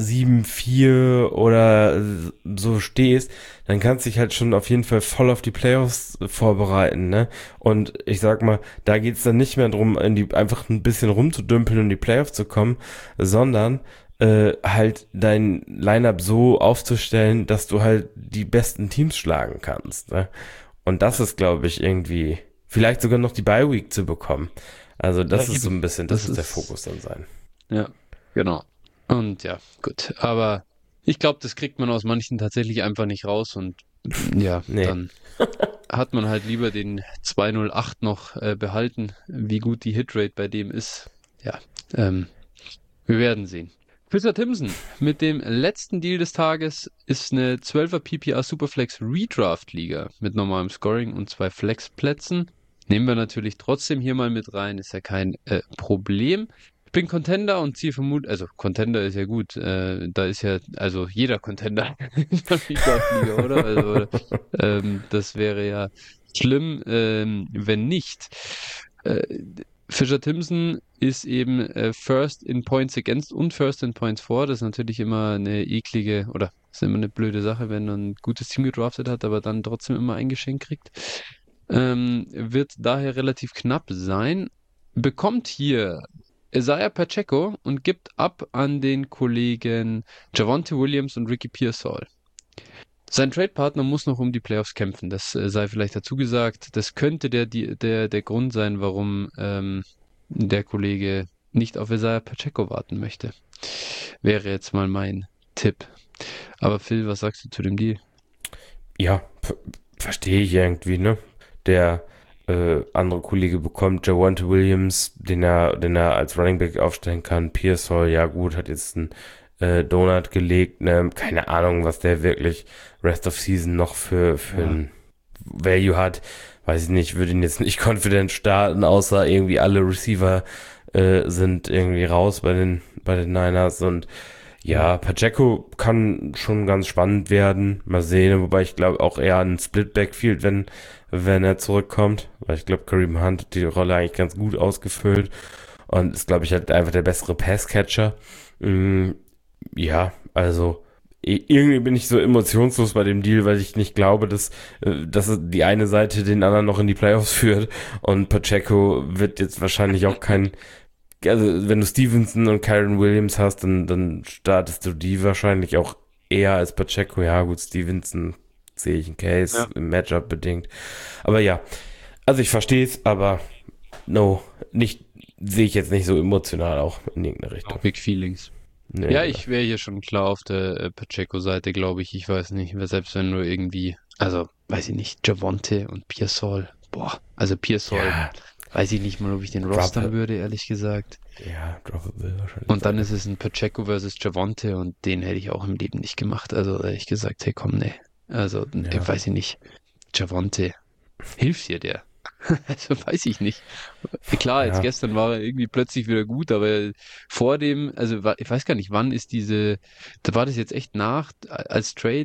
7-4 oder so stehst, dann kannst du dich halt schon auf jeden Fall voll auf die Playoffs vorbereiten, ne? Und ich sag mal, da geht's dann nicht mehr drum, einfach ein bisschen rumzudümpeln und in die Playoffs zu kommen, sondern halt dein Lineup so aufzustellen, dass du halt die besten Teams schlagen kannst, ne? Und das ist, glaube ich, irgendwie, vielleicht sogar noch die Bye-Week zu bekommen. Also ja, das ist so eben. ein bisschen, das Das wird der ist, Fokus dann sein. ja, genau. Und ja, gut. Aber ich glaube, das kriegt man aus manchen tatsächlich einfach nicht raus und ja, Nee. dann hat man halt lieber den 208 noch behalten. Wie gut die Hitrate bei dem ist, ja, ähm, wir werden sehen. Fischer Timson mit dem letzten Deal des Tages ist eine 12er PPR Superflex Redraft Liga mit normalem Scoring und 2 Flexplätzen. Nehmen wir natürlich trotzdem hier mal mit rein, ist ja kein Problem. Ich bin Contender und ziehe vermutlich, also Contender ist ja gut, da ist ja, also jeder Contender in der Redraft-Liga, oder? Also, das wäre ja schlimm, wenn nicht. Äh, Fischer Timpson ist eben First in Points Against und First in Points For. Das ist natürlich immer eine eklige, oder ist immer eine blöde Sache, wenn man ein gutes Team gedraftet hat, aber dann trotzdem immer ein Geschenk kriegt. Wird daher relativ knapp sein. Bekommt hier Isaiah Pacheco und gibt ab an den Kollegen Javonte Williams und Ricky Pearsall. Sein Trade-Partner muss noch um die Playoffs kämpfen, das sei vielleicht dazu gesagt. Das könnte der Grund sein, warum der Kollege nicht auf Isaiah Pacheco warten möchte. Wäre jetzt mal mein Tipp. Aber Phil, was sagst du zu dem Deal? Ja, verstehe ich irgendwie, ne? Der andere Kollege bekommt Javonte Williams, den er als Running Back aufstellen kann. Pearsall, ja gut, hat jetzt einen Donut gelegt, ne? Keine Ahnung, was der wirklich Rest of Season noch für Ja. ein Value hat. Weiß ich nicht, würde ihn jetzt nicht confident starten, außer irgendwie alle Receiver sind irgendwie raus bei den Niners und ja, Pacheco kann schon ganz spannend werden. Mal sehen, wobei ich glaube auch eher ein Split-Backfield, wenn er zurückkommt. Weil ich glaube, Kareem Hunt hat die Rolle eigentlich ganz gut ausgefüllt und ist, glaube ich, halt einfach der bessere Passcatcher. Ja, also irgendwie bin ich so emotionslos bei dem Deal, weil ich nicht glaube, dass die eine Seite den anderen noch in die Playoffs führt. Und Pacheco wird jetzt wahrscheinlich auch kein, also wenn du Stevenson und Kyron Williams hast, dann startest du die wahrscheinlich auch eher als Pacheco. Ja, gut, Stevenson sehe ich einen Case, Ja. im Matchup bedingt. Aber ja, also ich verstehe es, aber no, nicht, sehe ich jetzt nicht so emotional auch in irgendeine No Richtung. big feelings. Nee, Ja, genau. ich wäre hier schon klar auf der Pacheco-Seite, glaube ich. Ich weiß nicht, selbst wenn du irgendwie, also, weiß ich nicht, Javonte und Pearsall. Boah, also Pearsall, Ja, weiß ich nicht mal, ob ich den rostern Drop, würde, ehrlich gesagt. ja, Droppable wahrscheinlich Und dann sein. ist es ein Pacheco versus Javonte und den hätte ich auch im Leben nicht gemacht. Also ehrlich gesagt, hey komm, nee. Also, Ja, weiß ich nicht. Javonte, hilft dir der? Also weiß ich nicht. Klar, jetzt ja, gestern war er irgendwie plötzlich wieder gut, aber vor dem, also ich weiß gar nicht, wann ist da war das jetzt echt als Trade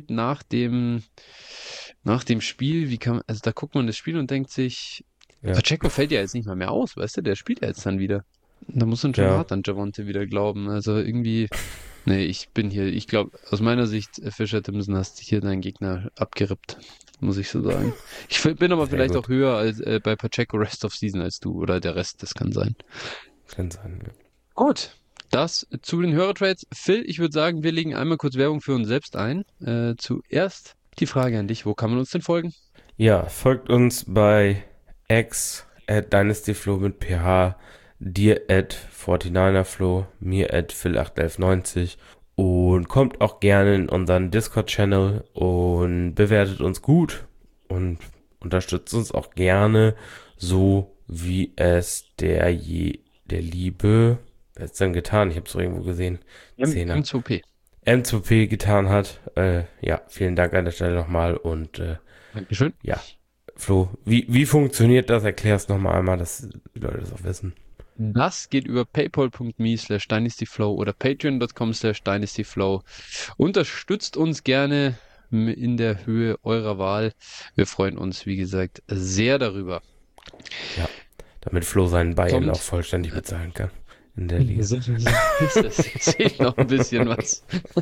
nach dem Spiel, also da guckt man das Spiel und denkt sich, ja, Pacheco fällt ja jetzt nicht mal mehr aus, weißt du, der spielt ja jetzt dann wieder. Da muss man schon ja, hart an Javonte wieder glauben. Also irgendwie, nee, ich glaube, aus meiner Sicht, Fischer Timpson hast hier deinen Gegner abgerippt, muss ich so sagen. Bin aber sehr vielleicht auch gut. höher als bei Pacheco Rest of Season als du oder der Rest, das kann sein. Kann sein. Ja. Gut, das zu den Hörertrades. Phil, ich würde sagen, wir legen einmal kurz Werbung für uns selbst ein. Zuerst die Frage an dich, wo kann man uns denn folgen? Ja, folgt uns bei X at DynastyFlow mit PH, dir at 49erFlow, mir at Phil81190 und kommt auch gerne in unseren Discord-Channel und bewertet uns gut und unterstützt uns auch gerne so, wie es der der Liebe, wer hat's denn getan? Ich habe es irgendwo gesehen. Zehner. M2P. M2P getan hat. Ja, vielen Dank an der Stelle nochmal. Und Dankeschön. ja, Flo, wie funktioniert das? Erklär es nochmal einmal, dass die Leute das auch wissen. Das geht über paypal.me/dynastyflow oder patreon.com/dynastyflow. Unterstützt uns gerne in der Höhe eurer Wahl. Wir freuen uns, wie gesagt, sehr darüber. Ja, damit Flo seinen Buy-in Kommt. auch vollständig bezahlen kann. In der Liga. Das zählt noch ein bisschen was.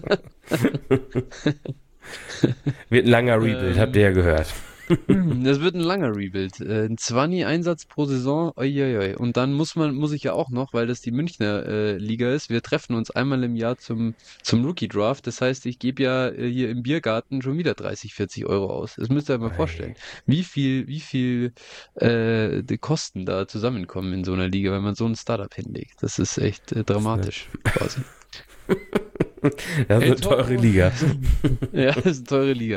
Wird ein langer Rebuild, habt ihr ja gehört. Das wird ein langer Rebuild. Ein 20 Einsatz pro Saison. Uiuiui. Und dann muss ich ja auch noch, weil das die Münchner Liga ist, wir treffen uns einmal im Jahr zum Rookie Draft. Das heißt, ich gebe ja hier im Biergarten schon wieder 30, 40 Euro aus. Das müsst ihr euch mal vorstellen. Wie viel die Kosten da zusammenkommen in so einer Liga, wenn man so ein Startup hinlegt. Das ist echt dramatisch quasi. Das ist eine teure Liga. Ja, das ist eine teure Liga.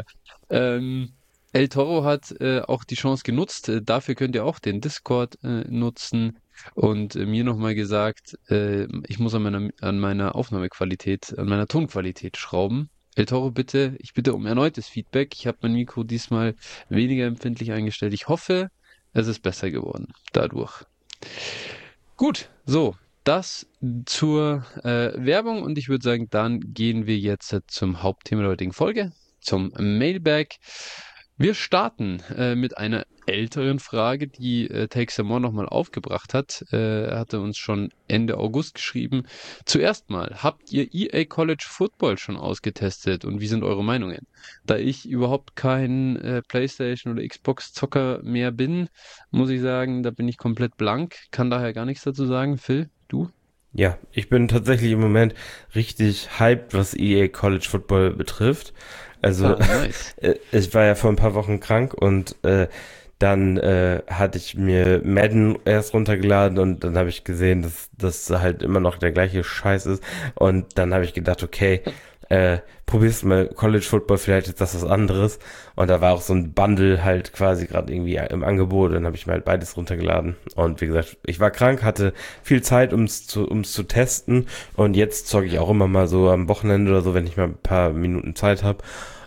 El Toro hat auch die Chance genutzt. Dafür könnt ihr auch den Discord nutzen und mir nochmal gesagt, ich muss an meiner Aufnahmequalität, an meiner Tonqualität schrauben. El Toro, bitte, ich bitte um erneutes Feedback. Ich habe mein Mikro diesmal weniger empfindlich eingestellt. Ich hoffe, es ist besser geworden dadurch. Gut, so, das zur Werbung und ich würde sagen, dann gehen wir jetzt zum Hauptthema der heutigen Folge, zum Mailbag. Wir starten mit einer älteren Frage, die Take Some More nochmal aufgebracht hat. Er hatte uns schon Ende August geschrieben. Zuerst mal, habt ihr EA College Football schon ausgetestet und wie sind eure Meinungen? Da ich überhaupt kein PlayStation oder Xbox Zocker mehr bin, muss ich sagen, da bin ich komplett blank, kann daher gar nichts dazu sagen. Phil, du? Ja, ich bin tatsächlich im Moment richtig hyped, was EA College Football betrifft. Also, nice. Ich war ja vor ein paar Wochen krank und dann hatte ich mir Madden erst runtergeladen und dann habe ich gesehen, dass das halt immer noch der gleiche Scheiß ist. Und dann habe ich gedacht, okay, probierst mal College Football, vielleicht ist das was anderes. Und da war auch so ein Bundle halt quasi gerade irgendwie im Angebot. Dann habe ich mir halt beides runtergeladen. Und wie gesagt, ich war krank, hatte viel Zeit, um's zu testen. Und jetzt zocke ich auch immer mal so am Wochenende oder so, wenn ich mal ein paar Minuten Zeit habe.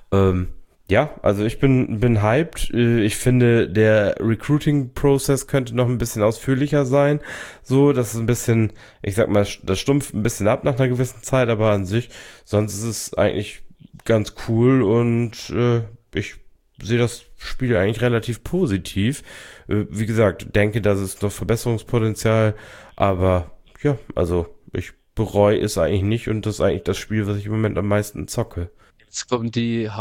Ja, also ich bin hyped. Ich finde, der Recruiting-Prozess könnte noch ein bisschen ausführlicher sein. So, das ist ein bisschen, ich sag mal, das stumpft ein bisschen ab nach einer gewissen Zeit, aber an sich, sonst ist es eigentlich ganz cool und ich sehe das Spiel eigentlich relativ positiv. Wie gesagt, denke, dass es noch Verbesserungspotenzial, aber ja, also ich bereue es eigentlich nicht und das ist eigentlich das Spiel, was ich im Moment am meisten zocke. Jetzt kommt die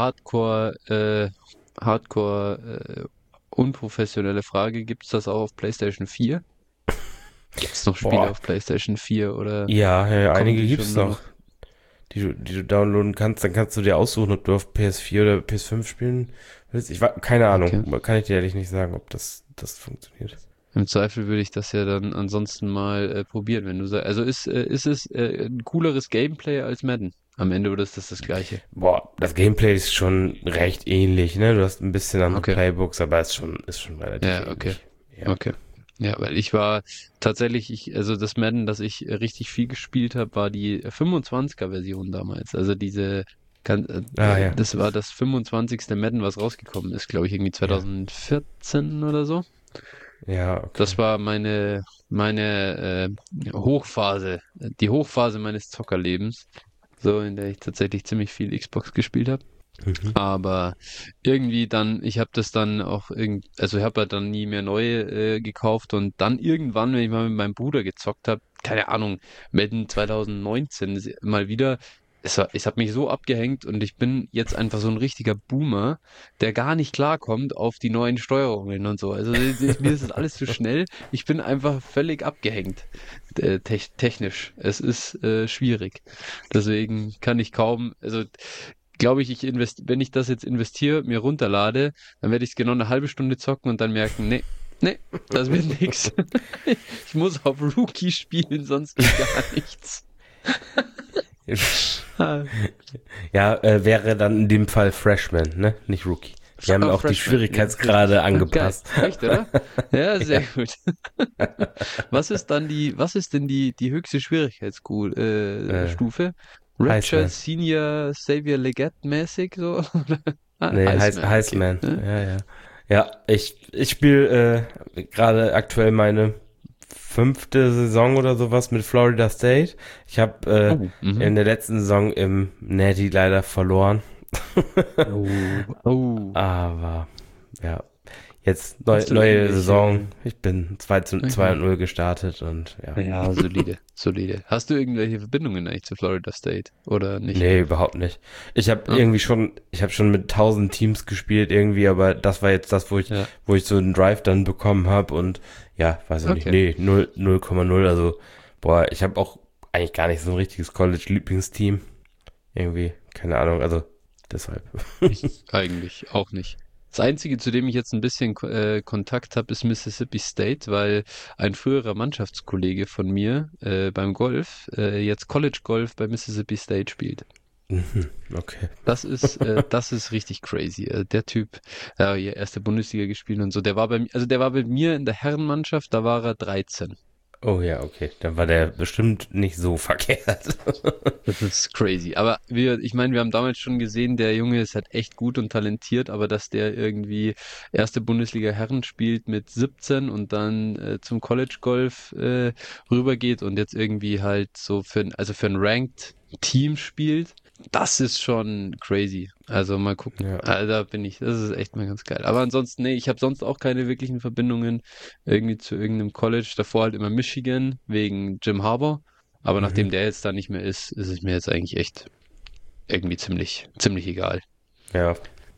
unprofessionelle Frage. Gibt es das auch auf PlayStation 4? Gibt es noch Spiele auf PlayStation 4 oder Ja, kommen einige die gibt's schon noch, die du downloaden kannst. Dann kannst du dir aussuchen, ob du auf PS4 oder PS5 spielen willst. Keine Ahnung, Okay. kann ich dir ehrlich nicht sagen, ob das funktioniert. Im Zweifel würde ich das ja dann ansonsten mal probieren, wenn du sagst. Also ist es ein cooleres Gameplay als Madden am Ende oder ist das Gleiche? Boah, das Gameplay ist schon recht ähnlich, ne? Du hast ein bisschen andere Okay. Playbooks, aber ist schon relativ Ja, okay. ähnlich. Ja. Okay. Ja, weil ich war tatsächlich, also das Madden, das ich richtig viel gespielt habe, war die 25er-Version damals. Also Ja. das war das 25. Madden, was rausgekommen ist, glaube ich, irgendwie Ja. 2014 oder so. Ja, okay. Das war meine Hochphase, die Hochphase meines Zockerlebens, so in der ich tatsächlich ziemlich viel Xbox gespielt habe. Mhm. Aber irgendwie dann, ich habe das dann auch also ich habe halt dann nie mehr neue gekauft und dann irgendwann, wenn ich mal mit meinem Bruder gezockt habe, keine Ahnung, Madden 2019 mal wieder, ich habe mich so abgehängt und ich bin jetzt einfach so ein richtiger Boomer, der gar nicht klarkommt auf die neuen Steuerungen und so. Also mir ist das alles zu schnell. Ich bin einfach völlig abgehängt, technisch. Es ist schwierig. Deswegen kann ich kaum, also glaube ich, wenn ich das jetzt investiere, mir runterlade, dann werde ich es genau eine halbe Stunde zocken und dann merken, nee, das wird nix. Ich muss auf Rookie spielen, sonst geht gar nichts. Ja, wäre dann in dem Fall Freshman, ne? Nicht Rookie. Wir haben auch die Freshman. Schwierigkeitsgrade Geil. angepasst. Echt, oder? Ja, sehr Ja. gut. Was ist denn die höchste Schwierigkeitsstufe? Äh, Stufe? Redshirt Heisman. Senior Xavier Legette mäßig so? Nee, Iceman, okay. Heisman. Ja. Ja, ja. Ja, ich spiele gerade aktuell meine 5. Saison oder sowas mit Florida State. Ich habe Oh, mhm. in der letzten Saison im Natty leider verloren. Oh, oh. Aber ja, jetzt Hast du neue Saison. irgendwelche, Ich bin 2-0 gestartet und ja. ja, solide, solide. Hast du irgendwelche Verbindungen eigentlich zu Florida State oder nicht? Nee, überhaupt nicht. Ah, Ich habe schon mit 1000 Teams gespielt irgendwie, aber das war jetzt das, ja, wo ich so einen Drive dann bekommen habe und ja, weiß ich nicht, okay. nee, 0,0, also, boah, ich habe auch eigentlich gar nicht so ein richtiges College-Lieblingsteam. Irgendwie, keine Ahnung, also deshalb. Ich eigentlich auch nicht. Das Einzige, zu dem ich jetzt ein bisschen Kontakt habe, ist Mississippi State, weil ein früherer Mannschaftskollege von mir beim Golf jetzt College Golf bei Mississippi State spielt. Mhm, okay. Das ist richtig crazy. Der Typ, ja, erste Bundesliga gespielt und so, der war bei mir in der Herrenmannschaft, da war er 13. Oh ja, okay, dann war der bestimmt nicht so verkehrt. Das ist crazy. Aber ich meine, wir haben damals schon gesehen, der Junge ist halt echt gut und talentiert, aber dass der irgendwie erste Bundesliga Herren spielt mit 17 und dann zum College Golf rübergeht und jetzt irgendwie halt so also für ein Ranked Team spielt, das ist schon crazy. Also mal gucken. Ja. Das ist echt mal ganz geil. Aber ansonsten, nee, ich habe sonst auch keine wirklichen Verbindungen irgendwie zu irgendeinem College. Davor halt immer Michigan wegen Jim Harbaugh. Aber Mhm. nachdem der jetzt da nicht mehr ist, ist es mir jetzt eigentlich echt irgendwie ziemlich egal. Ja.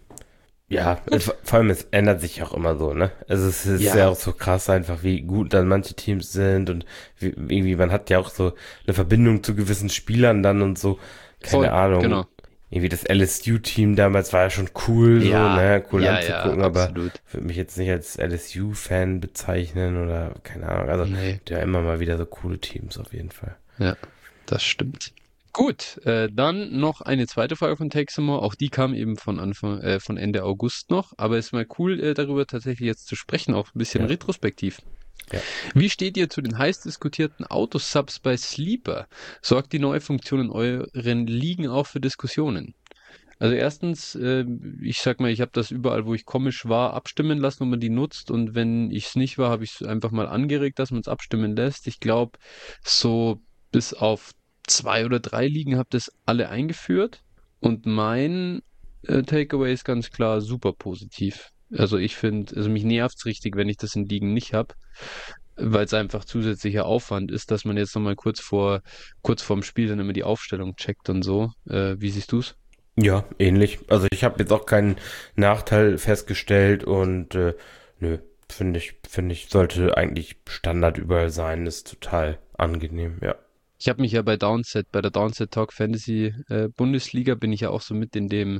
Ja, Gut. vor allem es ändert sich auch immer so, ne? Also es ist ja Ja, auch so krass einfach, wie gut dann manche Teams sind und irgendwie, man hat ja auch so eine Verbindung zu gewissen Spielern dann und so, keine voll, Ahnung. genau. Irgendwie das LSU-Team damals war ja schon cool, so, Ja, ne? Cool ja, anzugucken, aber absolut. würde mich jetzt nicht als LSU-Fan bezeichnen oder keine Ahnung. Also, Nee, ja, immer mal wieder so coole Teams auf jeden Fall. ja, das stimmt. Gut, dann noch eine zweite Frage von Texamore. Auch die kam eben von Ende August noch, aber es ist mal cool, darüber tatsächlich jetzt zu sprechen, auch ein bisschen Ja, retrospektiv. ja. Wie steht ihr zu den heiß diskutierten Autosubs bei Sleeper? Sorgt die neue Funktion in euren Ligen auch für Diskussionen? Also erstens, ich sag mal, ich habe das überall, wo ich komisch war, abstimmen lassen, ob man die nutzt. Und wenn ich es nicht war, habe ich es einfach mal angeregt, dass man es abstimmen lässt. Ich glaube, so bis auf 2 oder 3 Ligen habt das alle eingeführt. Und mein Takeaway ist ganz klar super positiv. Also ich finde, also mich nervt's richtig, wenn ich das in Ligen nicht habe, weil es einfach zusätzlicher Aufwand ist, dass man jetzt nochmal kurz vorm Spiel dann immer die Aufstellung checkt und so. Wie siehst du's? Ja, ähnlich. Also ich habe jetzt auch keinen Nachteil festgestellt und nö, finde ich, sollte eigentlich Standard überall sein, ist total angenehm, ja. Ich habe mich ja bei der Downset Talk Fantasy Bundesliga bin ich ja auch so mit in dem,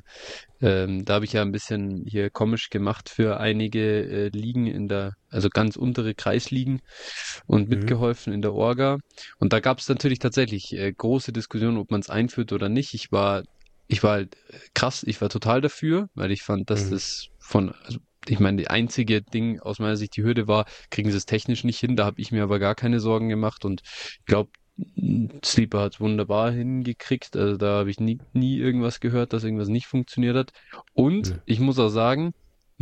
da habe ich ja ein bisschen hier komisch gemacht für einige Ligen also ganz untere Kreisligen und Mhm. mitgeholfen in der Orga. Und da gab es natürlich tatsächlich große Diskussionen, ob man es einführt oder nicht. Ich war halt krass, ich war total dafür, weil ich fand, dass Mhm. also ich meine, die einzige Ding aus meiner Sicht, die Hürde war, kriegen sie es technisch nicht hin, da habe ich mir aber gar keine Sorgen gemacht und ich glaube, Sleeper hat es wunderbar hingekriegt, also da habe ich nie irgendwas gehört, dass irgendwas nicht funktioniert hat. Und Mhm. ich muss auch sagen,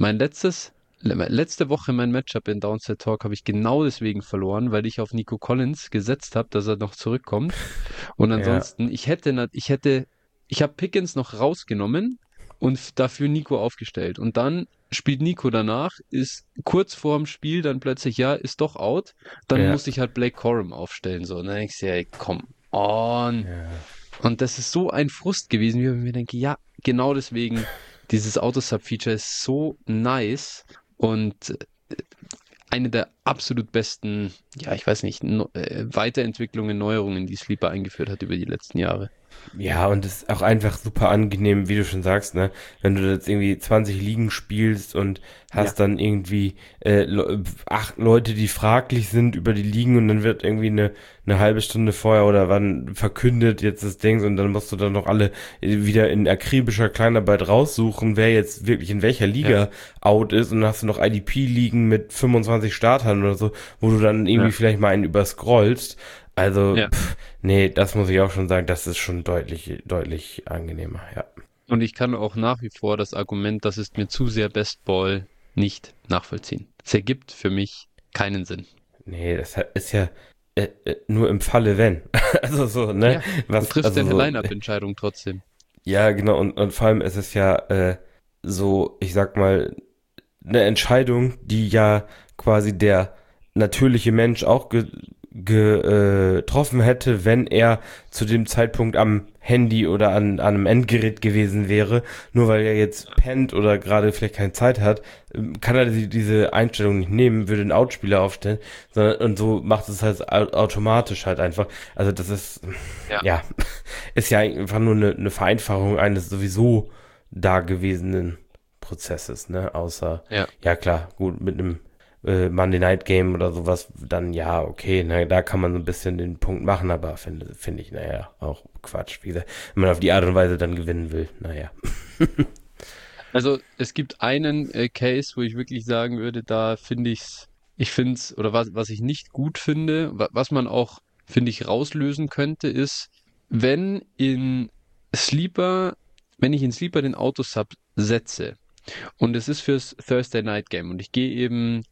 letzte Woche mein Matchup in Downset Talk habe ich genau deswegen verloren, weil ich auf Nico Collins gesetzt habe, dass er noch zurückkommt. Und Ja, ansonsten, ich habe Pickens noch rausgenommen und dafür Nico aufgestellt. Und dann spielt Nico danach, ist kurz vorm Spiel dann plötzlich, ja, ist doch out. Dann ja, musste ich halt Blake Corum aufstellen. So, und dann denkst du, ja, ey, komm on. ja. Und das ist so ein Frust gewesen, wie ich mir denke, ja, genau deswegen, dieses Autosub-Feature ist so nice und eine der absolut besten, ja, ich weiß nicht, Weiterentwicklungen, Neuerungen, die Sleeper eingeführt hat über die letzten Jahre. Ja, und es ist auch einfach super angenehm, wie du schon sagst, ne? Wenn du jetzt irgendwie 20 Ligen spielst und Ja, hast dann irgendwie 8 Leute, die fraglich sind über die Ligen und dann wird irgendwie eine halbe Stunde vorher oder wann verkündet jetzt das Ding und dann musst du dann noch alle wieder in akribischer Kleinarbeit raussuchen, wer jetzt wirklich in welcher ja, Liga out ist und dann hast du noch IDP-Ligen mit 25 Startern oder so, wo du dann irgendwie ja, vielleicht mal einen überscrollst. Also, ja. nee, das muss ich auch schon sagen, das ist schon deutlich, deutlich angenehmer, ja. Und ich kann auch nach wie vor das Argument, das ist mir zu sehr Best Ball, nicht nachvollziehen. Es ergibt für mich keinen Sinn. Nee, ist ja nur im Falle wenn. Also so, ne? Ja, du Was, triffst also deine so, Line-Up-Entscheidung trotzdem. ja, genau, und vor allem ist es ja so, ich sag mal, eine Entscheidung, die ja quasi der natürliche Mensch auch getroffen hätte, wenn er zu dem Zeitpunkt am Handy oder an einem Endgerät gewesen wäre. Nur weil er jetzt pennt oder gerade vielleicht keine Zeit hat, kann er diese Einstellung nicht nehmen, würde einen Outspieler aufstellen, sondern und so macht es halt automatisch halt einfach. Also das ist, Ja. ja, ist ja einfach nur eine Vereinfachung eines sowieso dagewesenen Prozesses, ne? Außer, Ja. ja klar, gut, mit einem Monday Night Game oder sowas, dann ja, okay, ne, da kann man so ein bisschen den Punkt machen, aber finde ich, naja, auch Quatsch. Wie gesagt, wenn man auf die Art und Weise dann gewinnen will, naja. Also es gibt einen Case, wo ich wirklich sagen würde, da ich finde es, oder was ich nicht gut finde, was man auch, finde ich, rauslösen könnte, ist, wenn in Sleeper, wenn ich in Sleeper den Autosub setze und es ist fürs Thursday Night Game und ich gehe eben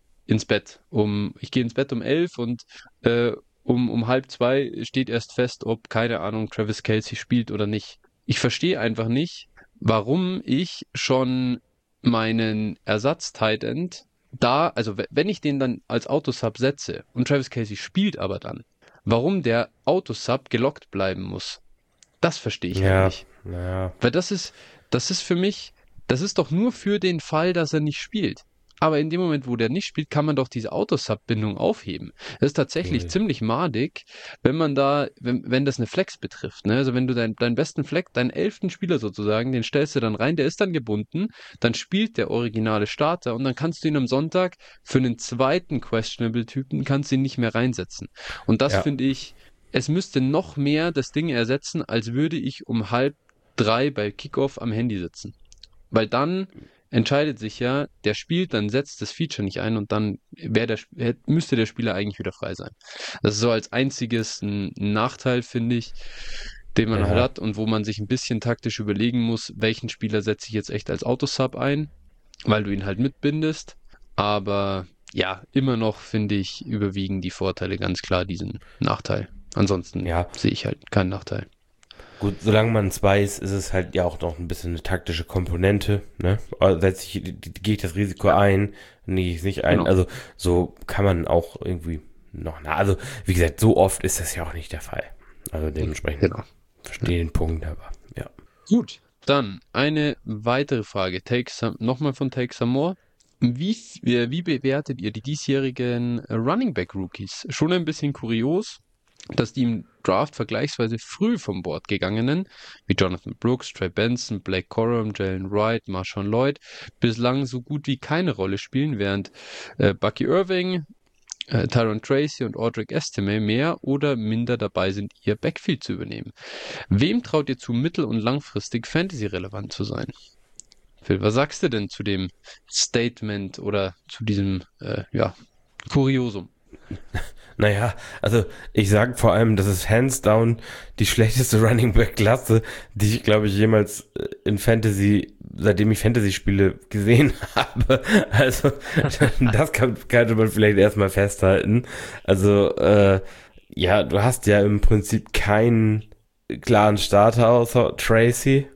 ich gehe ins Bett um 11 und um halb zwei steht erst fest, ob, keine Ahnung, Travis Kelce spielt oder nicht. Ich verstehe einfach nicht, warum ich schon meinen Ersatz-Tight End also wenn ich den dann als Autosub setze und Travis Kelce spielt aber dann, warum der Autosub gelockt bleiben muss, das verstehe ich halt Ja, nicht. naja, Weil das ist für mich, das ist doch nur für den Fall, dass er nicht spielt. Aber in dem Moment, wo der nicht spielt, kann man doch diese Autosub-Bindung aufheben. Das ist tatsächlich ziemlich madig, wenn das eine Flex betrifft. Ne? Also wenn du deinen besten Flex, deinen 11. Spieler sozusagen, den stellst du dann rein, der ist dann gebunden, dann spielt der originale Starter und dann kannst du ihn am Sonntag für einen zweiten Questionable-Typen, kannst du ihn nicht mehr reinsetzen. Und das ja, finde ich, es müsste noch mehr das Ding ersetzen, als würde ich um halb drei bei Kickoff am Handy sitzen. Weil dann entscheidet sich ja, der spielt, dann setzt das Feature nicht ein und dann müsste der Spieler eigentlich wieder frei sein. Das ist so als einziges ein Nachteil, finde ich, den man halt ja, hat und wo man sich ein bisschen taktisch überlegen muss, welchen Spieler setze ich jetzt echt als Autosub ein, weil du ihn halt mitbindest. Aber ja, immer noch finde ich überwiegen die Vorteile ganz klar diesen Nachteil. Ansonsten ja. sehe ich halt keinen Nachteil. Gut, solange man es weiß, ist es halt ja auch noch ein bisschen eine taktische Komponente, ne? Also gehe ich das Risiko Ja, ein, gehe ich es nicht ein. genau. Also so kann man auch irgendwie noch, also wie gesagt, so oft ist das ja auch nicht der Fall. Also dementsprechend Genau. Ja. verstehe den Punkt, aber ja. Gut, dann eine weitere Frage. Nochmal von Take Some More. Wie bewertet ihr die diesjährigen Running Back Rookies? Schon ein bisschen kurios, dass die im Draft vergleichsweise früh vom Board gegangenen, wie Jonathan Brooks, Trey Benson, Blake Corum, Jalen Wright, Marshawn Lloyd, bislang so gut wie keine Rolle spielen, während Bucky Irving, Tyron Tracy und Audric Estime mehr oder minder dabei sind, ihr Backfield zu übernehmen. Wem traut ihr zu, mittel- und langfristig Fantasy-relevant zu sein? Phil, was sagst du denn zu dem Statement oder zu diesem, ja, Kuriosum? Naja, also ich sage vor allem, das ist hands down die schlechteste Running Back Klasse, die ich glaube ich jemals in Fantasy, seitdem ich Fantasy spiele, gesehen habe. Also das könnte man vielleicht erstmal festhalten. Also ja, du hast ja im Prinzip keinen klaren Starter außer Tracy.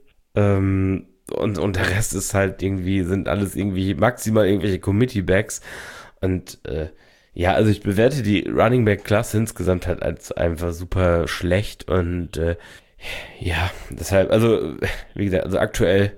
Und der Rest ist halt irgendwie, sind alles irgendwie maximal irgendwelche Committee-Backs. Und ja, also ich bewerte die Running Back Klasse insgesamt halt als einfach super schlecht und ja, deshalb, also wie gesagt, also aktuell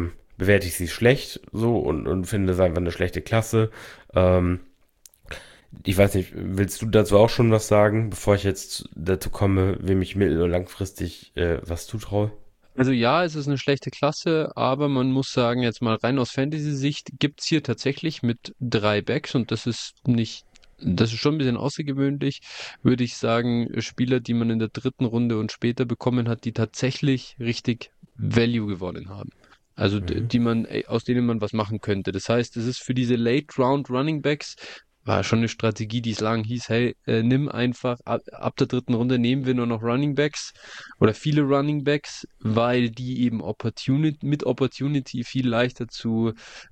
bewerte ich sie schlecht so und finde es einfach eine schlechte Klasse. Ähm, Ich weiß nicht, willst du dazu auch schon was sagen, bevor ich jetzt dazu komme, wem ich mittel- und langfristig was zutraue? Also ja, es ist eine schlechte Klasse, aber man muss sagen, jetzt mal rein aus Fantasy-Sicht gibt's hier tatsächlich mit 3 Backs und das ist schon ein bisschen außergewöhnlich, würde ich sagen, Spieler, die man in der dritten Runde und später bekommen hat, die tatsächlich richtig Value gewonnen haben. Also Mhm. aus denen man was machen könnte. Das heißt, es ist für diese Late Round Running Backs war schon eine Strategie, die es lang hieß, hey, nimm einfach ab der dritten Runde nehmen wir nur noch Running Backs oder viele Running Backs, weil die eben mit Opportunity viel leichter zu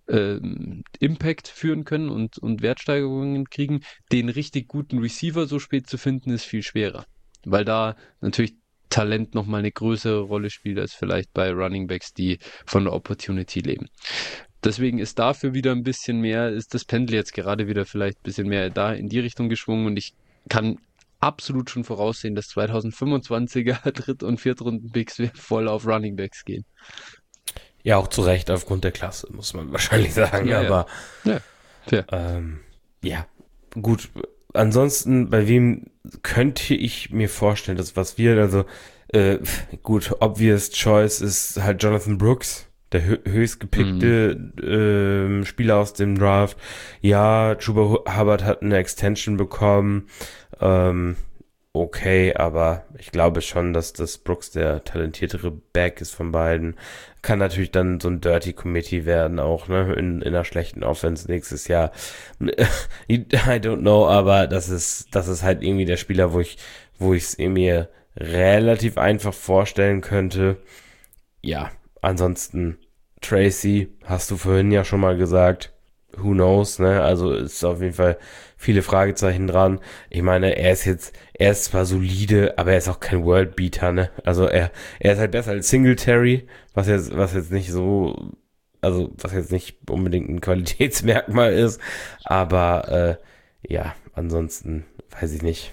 Impact führen können und Wertsteigerungen kriegen. Den richtig guten Receiver so spät zu finden, ist viel schwerer, weil da natürlich Talent nochmal eine größere Rolle spielt als vielleicht bei Running Backs, die von der Opportunity leben. Deswegen ist dafür wieder ein bisschen mehr, ist das Pendel jetzt gerade wieder vielleicht ein bisschen mehr da in die Richtung geschwungen und ich kann absolut schon voraussehen, dass 2025er Dritt- und Viertrunden-Picks voll auf Running Backs gehen. Ja, auch zu Recht aufgrund der Klasse, muss man wahrscheinlich sagen. Ja, ja. Aber Ja, fair. ja, gut. Ansonsten, bei wem könnte ich mir vorstellen, dass was wir, also äh, gut, obvious choice ist halt Jonathan Brooks, der höchst Mhm. gepickte Spieler aus dem Draft. Ja, Chuba Hubbard hat eine Extension bekommen. Ähm, okay, aber ich glaube schon, dass das Brooks der talentiertere Back ist von beiden. Kann natürlich dann so ein Dirty Committee werden, auch, ne, in einer schlechten Offense nächstes Jahr. I don't know, aber das ist halt irgendwie der Spieler, wo ich es mir relativ einfach vorstellen könnte. Ja, ansonsten Tracy, hast du vorhin ja schon mal gesagt. Who knows, ne? Also ist auf jeden Fall viele Fragezeichen dran. Ich meine, er ist zwar solide, aber er ist auch kein Worldbeater, ne? Also er ist halt besser als Singletary, was jetzt nicht so, also was jetzt nicht unbedingt ein Qualitätsmerkmal ist, aber ja, ansonsten weiß ich nicht.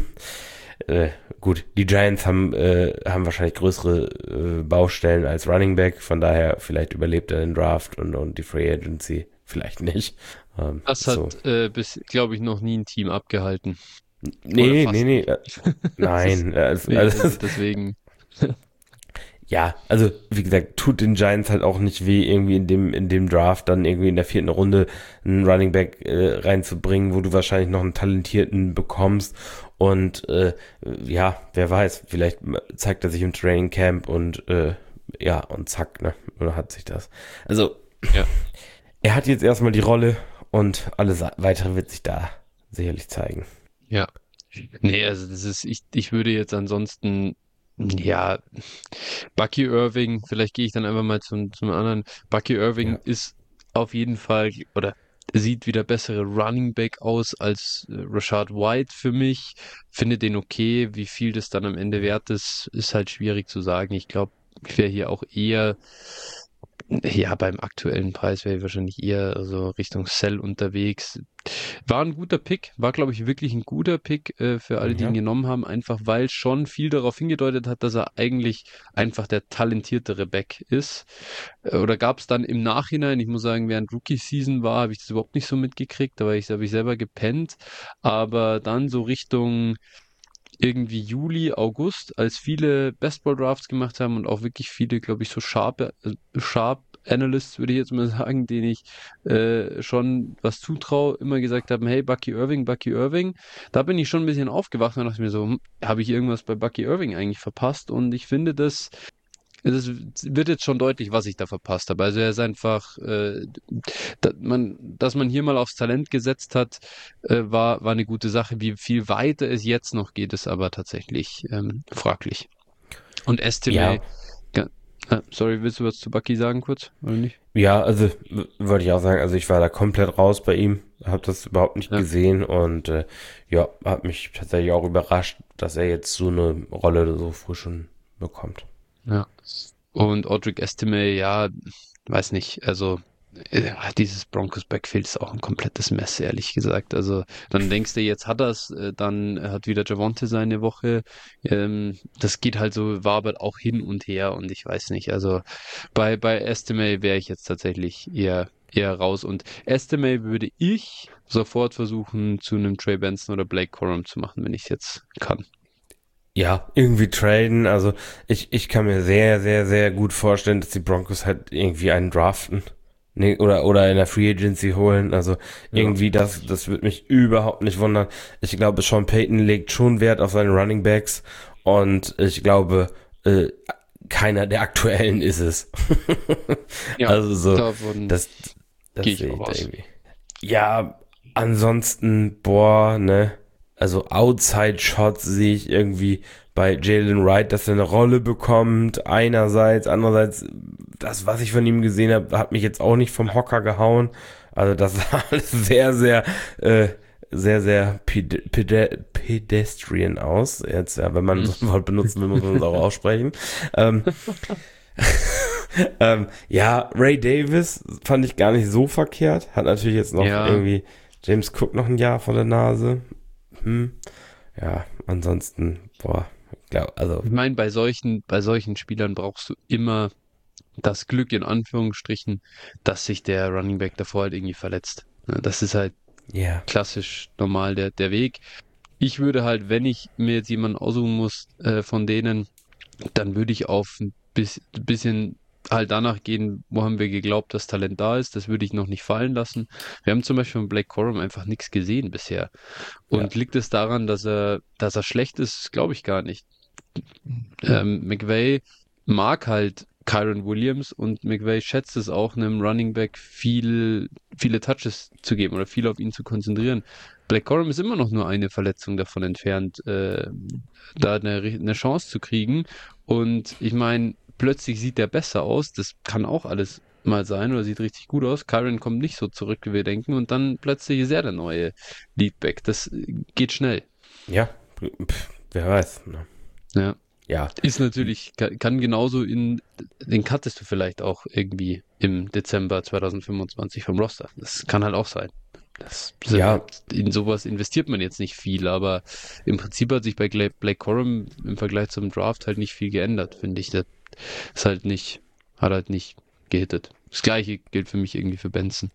äh, gut, die Giants haben wahrscheinlich größere Baustellen als Running Back, von daher vielleicht überlebt er den Draft und die Free Agency. Vielleicht nicht. Das So. hat glaube ich, noch nie ein Team abgehalten. Oder Nee, fast nee. nicht. Das ist, Nein. nee, also deswegen. Ja, also wie gesagt, tut den Giants halt auch nicht weh, irgendwie in dem Draft dann irgendwie in der vierten Runde einen Running Back reinzubringen, wo du wahrscheinlich noch einen talentierten bekommst. Und ja, wer weiß, vielleicht zeigt er sich im Training Camp und ja, und zack, ne? Oder hat sich das. Also, Ja. er hat jetzt erstmal die Rolle und alles weitere wird sich da sicherlich zeigen. Ja. Nee, also ich würde jetzt ansonsten, ja, Bucky Irving, vielleicht gehe ich dann einfach mal zum anderen. Bucky Irving Ja. ist auf jeden Fall oder sieht wieder bessere Running Back aus als Rashad White für mich. Finde den okay. Wie viel das dann am Ende wert ist, ist halt schwierig zu sagen. Ich glaube, ich wäre hier auch eher, ja, beim aktuellen Preis wäre ich wahrscheinlich eher so Richtung Sell unterwegs. War ein guter Pick, war glaube ich wirklich ein guter Pick für alle, die ihn Ja. genommen haben, einfach weil schon viel darauf hingedeutet hat, dass er eigentlich einfach der talentiertere Back ist. Oder gab es dann im Nachhinein, ich muss sagen, während Rookie-Season war, habe ich das überhaupt nicht so mitgekriegt, da habe ich selber gepennt. Aber dann so Richtung irgendwie Juli, August, als viele Bestball-Drafts gemacht haben und auch wirklich viele, glaube ich, so Sharp Analysts, würde ich jetzt mal sagen, denen ich schon was zutraue, immer gesagt haben, hey, Bucky Irving, Bucky Irving. Da bin ich schon ein bisschen aufgewacht und dachte mir so, habe ich irgendwas bei Bucky Irving eigentlich verpasst? Und ich finde, das wird jetzt schon deutlich, was ich da verpasst habe. Also er ist einfach, dass man hier mal aufs Talent gesetzt hat, war eine gute Sache. Wie viel weiter es jetzt noch geht, ist aber tatsächlich fraglich. Und Estime, Ja, sorry, willst du was zu Bucky sagen kurz, oder nicht? ja, also wollte ich auch sagen, also ich war da komplett raus bei ihm, habe das überhaupt nicht Ja, gesehen und ja, hat mich tatsächlich auch überrascht, dass er jetzt so eine Rolle so früh schon bekommt. ja. Und Audric Estime, ja, weiß nicht, also dieses Broncos Backfield ist auch ein komplettes Mess, ehrlich gesagt. Also dann denkst du, jetzt hat er's, dann hat wieder Javonte seine Woche. Das geht halt so, war aber auch hin und her und ich weiß nicht. Also bei Estimate wäre ich jetzt tatsächlich eher eher raus. Und Estimate würde ich sofort versuchen, zu einem Trey Benson oder Blake Corum zu machen, wenn ich es jetzt kann. Ja, irgendwie traden. Also ich kann mir sehr, sehr, sehr gut vorstellen, dass die Broncos halt irgendwie einen draften. Nee, oder in der Free Agency holen. Also Ja. irgendwie das wird mich überhaupt nicht wundern. Ich glaube, Sean Payton legt schon Wert auf seine Running Backs und ich glaube, keiner der aktuellen ist es. Ja, Also so, davon das, gehe das ich sehe auch ich da aus. irgendwie. Ja, ansonsten, boah, ne? Also Outside-Shots sehe ich irgendwie bei Jalen Wright, dass er eine Rolle bekommt. Einerseits, andererseits, das, was ich von ihm gesehen habe, hat mich jetzt auch nicht vom Hocker gehauen. Also das sah alles sehr, sehr, sehr, sehr pedestrian aus. Jetzt, ja, wenn man Hm. so ein Wort benutzen will, muss man es auch aussprechen. Ähm, ja, Ray Davis fand ich gar nicht so verkehrt. Hat natürlich jetzt noch Ja, irgendwie James Cook noch ein Jahr vor der Nase. Hm. Ja, ansonsten, boah, also, ich meine, bei solchen Spielern brauchst du immer das Glück in Anführungsstrichen, dass sich der Running Back davor halt irgendwie verletzt. Ja, das ist halt ja, yeah. klassisch normal der Weg. Ich würde halt, wenn ich mir jetzt jemanden aussuchen muss von denen, dann würde ich auf ein bisschen halt danach gehen, wo haben wir geglaubt, dass Talent da ist. Das würde ich noch nicht fallen lassen. Wir haben zum Beispiel von Blake Corum einfach nichts gesehen bisher. Ja, Und liegt es daran, dass er schlecht ist? Glaube ich gar nicht. McVay mag halt Kyron Williams und McVay schätzt es auch, einem Running Back viele Touches zu geben oder viel auf ihn zu konzentrieren. Black Corum ist immer noch nur eine Verletzung davon entfernt, da eine Chance zu kriegen. Und ich meine, plötzlich sieht der besser aus. Das kann auch alles mal sein oder sieht richtig gut aus. Kyron kommt nicht so zurück, wie wir denken. Und dann plötzlich ist er der neue Leadback. Das geht schnell. ja, wer weiß. Ne? Ja. Ja, Ist natürlich, kann genauso den cuttest du vielleicht auch irgendwie im Dezember 2025 vom Roster. Das kann halt auch sein. ja, In sowas investiert man jetzt nicht viel, aber im Prinzip hat sich bei Blake Corum im Vergleich zum Draft halt nicht viel geändert, finde ich. Der ist halt nicht, hat halt nicht gehittet. Das gleiche gilt für mich irgendwie für Benson.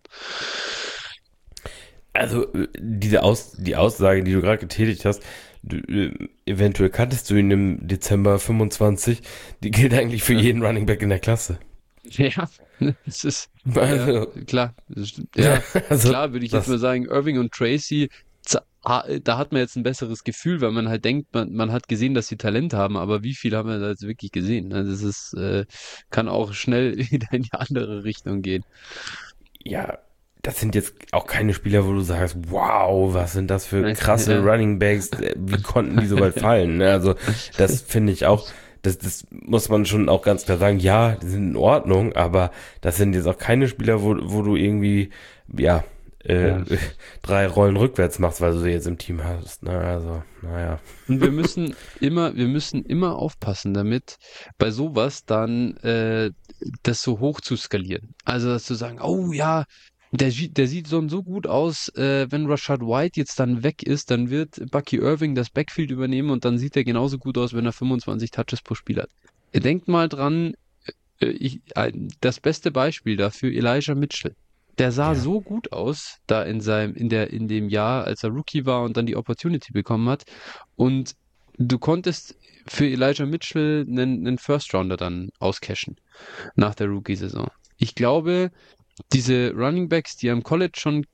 also die Aussage, die du gerade getätigt hast, eventuell kanntest du ihn im Dezember 25, die gilt eigentlich für Ja. jeden Running Back in der Klasse. Ja, es ist, ja, Also, klar. Ja, also klar würde ich jetzt mal das, sagen, Irving und Tracy, da hat man jetzt ein besseres Gefühl, weil man halt denkt, man hat gesehen, dass sie Talent haben, aber wie viel haben wir da jetzt wirklich gesehen? Ne? Das ist, kann auch schnell wieder in die andere Richtung gehen. ja, das sind jetzt auch keine Spieler, wo du sagst, wow, was sind das für krasse Ja. Running Backs, wie konnten die so weit fallen? Ne? Also das finde ich auch, das muss man schon auch ganz klar sagen, ja, die sind in Ordnung, aber das sind jetzt auch keine Spieler, wo du irgendwie, ja, äh, Ja. 3 Rollen rückwärts machst, weil du sie jetzt im Team hast. Ne? Also, naja. Und wir müssen immer aufpassen damit, bei sowas dann das so hoch zu skalieren. Also dass zu sagen, oh ja, der sieht so gut aus, wenn Rashad White jetzt dann weg ist, dann wird Bucky Irving das Backfield übernehmen und dann sieht er genauso gut aus, wenn er 25 Touches pro Spiel hat. Ihr denkt mal dran, das beste Beispiel dafür, Elijah Mitchell. Der sah Ja. so gut aus, da in dem Jahr, als er Rookie war und dann die Opportunity bekommen hat. Und du konntest für Elijah Mitchell einen First Rounder dann auscashen nach der Rookie-Saison. Ich glaube, diese Running Backs, die am College schon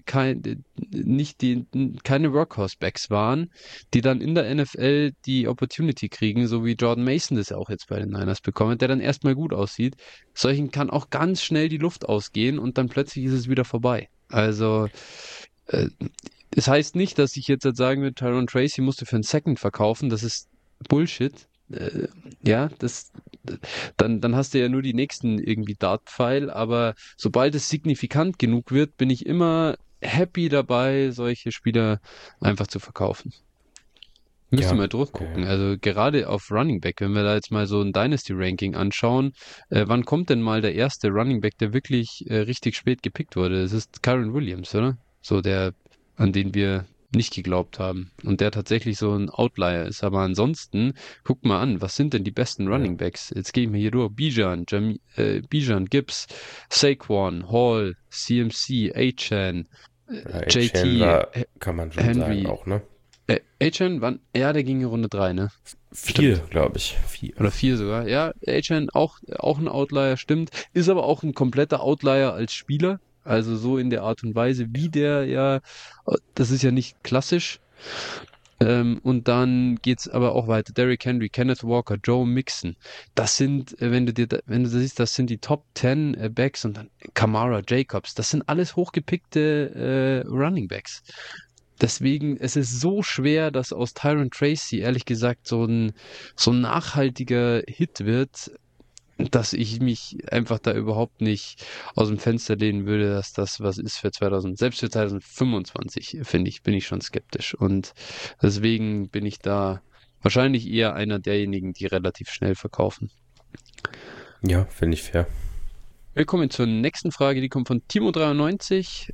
keine Workhorse-Backs waren, die dann in der NFL die Opportunity kriegen, so wie Jordan Mason das ja auch jetzt bei den Niners bekommen, der dann erstmal gut aussieht. Solchen kann auch ganz schnell die Luft ausgehen und dann plötzlich ist es wieder vorbei. Also, äh, das heißt nicht, dass ich jetzt halt sagen würde, Tyron Tracy musst du für einen Second verkaufen, das ist Bullshit. Ja, dann hast du ja nur die nächsten irgendwie Dart-Pfeil, aber sobald es signifikant genug wird, bin ich immer happy dabei, solche Spieler einfach zu verkaufen. Müsste Ja. mal durchgucken. Also gerade auf Running Back, wenn wir da jetzt mal so ein Dynasty-Ranking anschauen, wann kommt denn mal der erste Running Back, der wirklich richtig spät gepickt wurde? Es ist Kyron Williams, oder? So der, an den wir nicht geglaubt haben und der tatsächlich so ein Outlier ist. Aber ansonsten, guck mal an, was sind denn die besten Ja. Running Backs? Jetzt gehe ich mir hier durch. Bijan, Gibbs, Saquon, Hall, CMC, Achane, Ja, Etienne JT, war, kann man schon sagen Henry. auch, ne? Achane, wann? Ja, der ging in Runde 3, ne? 4, Stimmt. glaube ich. 4. Oder 4 sogar. Ja, Achane auch ein Outlier, stimmt. Ist aber auch ein kompletter Outlier als Spieler. Also so in der Art und Weise, wie der ja, das ist ja nicht klassisch. Und dann geht's aber auch weiter. Derrick Henry, Kenneth Walker, Joe Mixon. Das sind, wenn du das siehst, das sind die Top 10 Backs und dann Kamara, Jacobs. Das sind alles hochgepickte Running Backs. Deswegen, es ist so schwer, dass aus Tyron Tracy ehrlich gesagt so ein nachhaltiger Hit wird, dass ich mich einfach da überhaupt nicht aus dem Fenster lehnen würde, dass das was ist für 2000, selbst für 2025, finde ich, bin ich schon skeptisch. Und deswegen bin ich da wahrscheinlich eher einer derjenigen, die relativ schnell verkaufen. Ja, finde ich fair. Wir kommen zur nächsten Frage, die kommt von Timo93.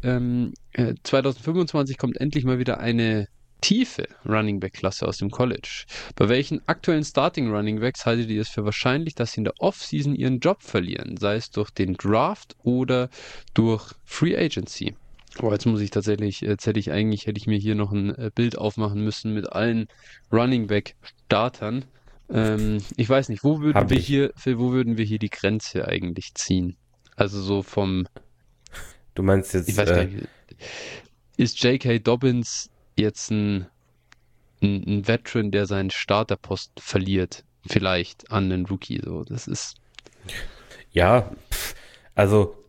2025 kommt endlich mal wieder eine tiefe Running Back Klasse aus dem College. Bei welchen aktuellen Starting Running Backs haltet ihr es für wahrscheinlich, dass sie in der Offseason ihren Job verlieren, sei es durch den Draft oder durch Free Agency? Boah, jetzt muss ich tatsächlich, hätte ich mir hier noch ein Bild aufmachen müssen mit allen Running Back Startern. Ich weiß nicht, Hab ich. wo würden wir hier die Grenze eigentlich ziehen? Also so Du meinst ich jetzt, weiß gar nicht, ist J.K. Dobbins jetzt ein Veteran, der seinen Starterposten verliert? Vielleicht an einen Rookie, so. Das ist, ja, also,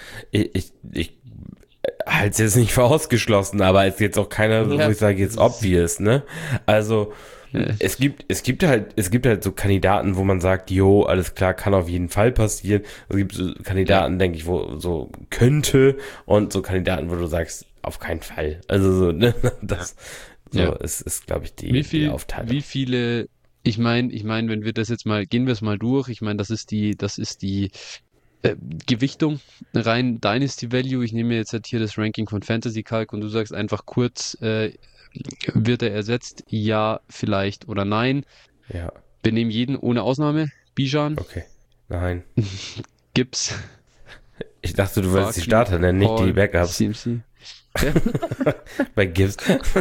ich halte es jetzt nicht für ausgeschlossen, aber es ist jetzt auch keiner, wo ja, ich sage, das jetzt ist, obvious, ne? Also, äh, es gibt halt so Kandidaten, wo man sagt, jo, alles klar, kann auf jeden Fall passieren. Es gibt so ja, Kandidaten, denke ich, wo so könnte und so Kandidaten, wo du sagst, auf keinen Fall. Also so, ne? Das so ja. ist glaube ich, Wie die viel, Aufteilung. wie viele, ich meine, wenn wir das jetzt mal, gehen wir es mal durch, ich meine, das ist die äh, Gewichtung, rein Dynasty Value. Ich nehme mir jetzt halt hier das Ranking von Fantasy Calc und du sagst einfach kurz, wird er ersetzt? Ja, vielleicht oder nein. Ja, Wir nehmen jeden ohne Ausnahme. Bijan, okay. Nein. Gibbs, Ich dachte, du wolltest die Barkley, Starter nennen, nicht die Hall, Backups. CMC. Ja. Bei Gibbs.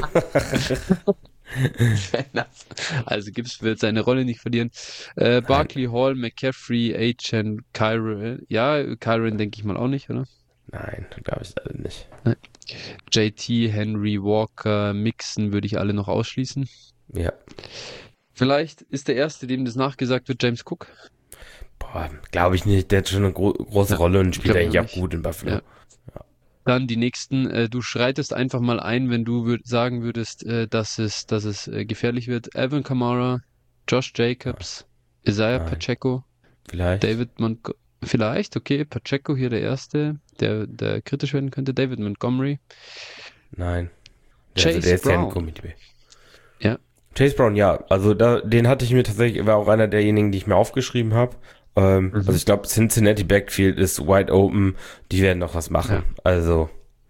Also Gibbs wird seine Rolle nicht verlieren. Nein, Barkley, Hall, McCaffrey, Achane, Kyron. Ja, Kyron denke ich mal auch nicht, oder? nein, glaube ich alle nicht. Nein. JT, Henry, Walker, Mixon würde ich alle noch ausschließen. Ja. Vielleicht ist der Erste, dem das nachgesagt wird, James Cook. Boah, glaube ich nicht. Der hat schon eine große Ja, Rolle und spielt glaube ich auch eigentlich auch nicht. gut in Buffalo. Ja. Dann die nächsten. Du schreitest einfach mal ein, wenn du sagen würdest, dass es gefährlich wird. Alvin Kamara, Josh Nein, Jacobs, Isaiah nein. Pacheco, Vielleicht. David Montgomery. Vielleicht, okay, Pacheco hier der Erste, der kritisch werden könnte. David Montgomery. Nein. Ja, also der Chase ist ja ein Brown. Committee. Ja, Chase Brown, ja. Also den hatte ich mir tatsächlich, war auch einer derjenigen, die ich mir aufgeschrieben habe. Also mhm. ich glaube, Cincinnati Backfield ist wide open. Die werden noch was machen. Ja, Also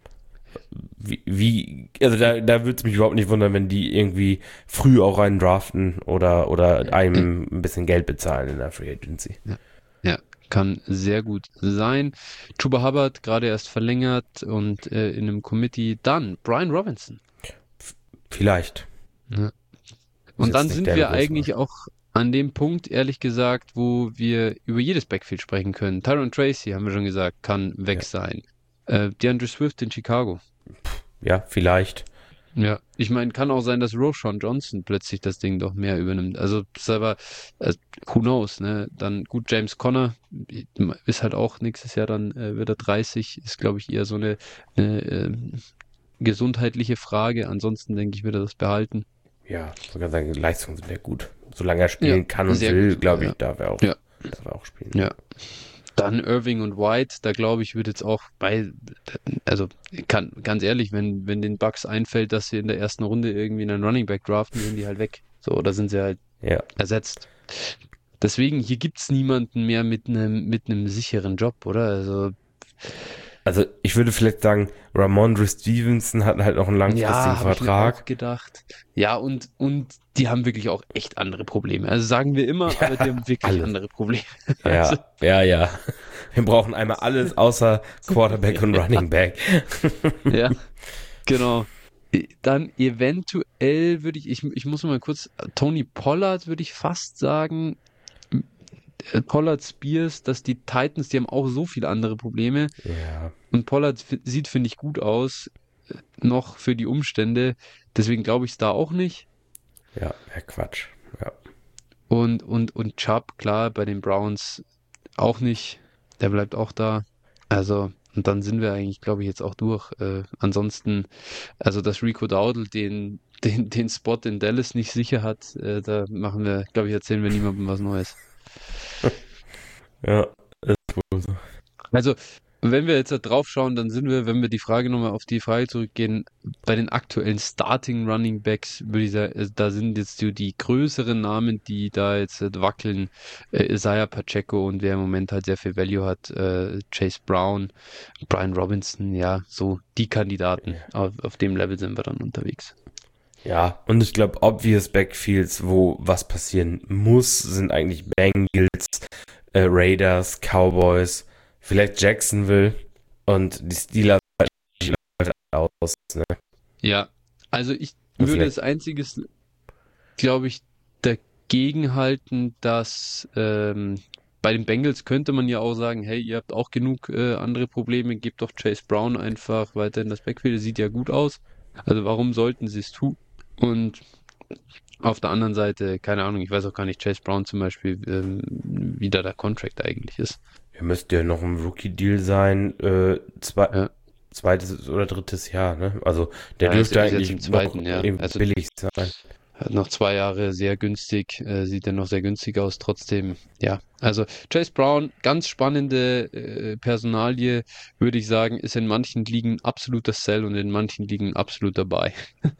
also da würde es mich überhaupt nicht wundern, wenn die irgendwie früh auch einen draften oder ja, einem ein bisschen Geld bezahlen in der Free Agency. ja. Ja, kann sehr gut sein. Chuba Hubbard gerade erst verlängert und in einem Committee. Dann Brian Robinson. Vielleicht. Ja. Ist Und jetzt dann nicht sind der wir Großmarkt. eigentlich auch an dem Punkt, ehrlich gesagt, wo wir über jedes Backfield sprechen können. Tyron Tracy, haben wir schon gesagt, kann weg Ja. sein. DeAndre Swift in Chicago. Ja, vielleicht. Ja, ich meine, kann auch sein, dass Roschon Johnson plötzlich das Ding doch mehr übernimmt. Also, das ist aber, who knows, ne? Dann gut, James Conner ist halt auch nächstes Jahr dann wird er 30, ist glaube ich eher so eine gesundheitliche Frage. Ansonsten denke ich, wird er das behalten. Ja, sogar seine Leistungen sind ja gut. Solange er Ja, spielen kann und sehr will, gut. glaube ich, Ja, darf ja, er auch spielen. ja. Dann Irving und White, da glaube ich, wird jetzt auch also ganz ehrlich, wenn den Bucks einfällt, dass sie in der ersten Runde irgendwie einen Running Back draften, sind die halt weg. So, da sind sie halt Ja, ersetzt. Deswegen, hier gibt's niemanden mehr mit einem sicheren Job, oder? Also, Also ich würde vielleicht sagen, Ramondre Stevenson hat halt noch einen langfristigen Habe ich mir auch Vertrag. gedacht. Ja, und die haben wirklich auch echt andere Probleme. Also sagen wir immer, aber die haben wirklich Alles. andere Probleme. Also, Ja. Wir brauchen einmal alles außer Quarterback und Running Back. ja, genau. Dann eventuell ich muss mal kurz, Tony Pollard würde ich fast sagen, Pollard, Spears, dass die Titans, die haben auch so viele andere Probleme. Ja, Und Pollard sieht, finde ich, gut aus, noch für die Umstände. Deswegen glaube ich es da auch nicht. Quatsch. Ja. Und Chubb, klar, bei den Browns auch nicht. Der bleibt auch da. Also, und dann sind wir eigentlich, glaube ich, jetzt auch durch. Ansonsten, also, dass Rico Dowdle den Spot in Dallas nicht sicher hat, da machen wir, glaube ich, erzählen wir niemandem was Neues. Ja, ist wohl so. Also, wenn wir jetzt da drauf schauen, dann sind wir, wenn wir die Frage nochmal auf die Frage zurückgehen, bei den aktuellen Starting Running Backs, würde ich sagen, da sind jetzt die größeren Namen, die da jetzt wackeln, Isaiah Pacheco und wer im Moment halt sehr viel Value hat, Chase Brown, Brian Robinson, ja, so die Kandidaten. Auf dem Level sind wir dann unterwegs. Ja, und ich glaube, obvious Backfields, wo was passieren muss, sind eigentlich Bengals, Raiders, Cowboys, vielleicht Jacksonville und die Steelers aus. Ne? Ja, also ich Und würde vielleicht, das Einziges, glaube ich, dagegen halten, dass bei den Bengals könnte man ja auch sagen, hey, ihr habt auch genug andere Probleme, gebt doch Chase Brown einfach weiter in das Backfield, das sieht ja gut aus. Also warum sollten sie es tun? Und auf der anderen Seite, keine Ahnung, ich weiß auch gar nicht, Chase Brown zum Beispiel, wie da der Contract eigentlich ist. er müsste ja noch ein Rookie-Deal sein, Ja, zweites oder drittes Jahr, ne? Also der ja, ist dürfte jetzt im eigentlich noch zweiten, ja. Also billig sein. hat noch 2 Jahre sehr günstig, sieht er noch sehr günstig aus, trotzdem, ja. Also Chase Brown, ganz spannende Personalie, würde ich sagen, ist in manchen Ligen absoluter Sell und in manchen Ligen absolut dabei.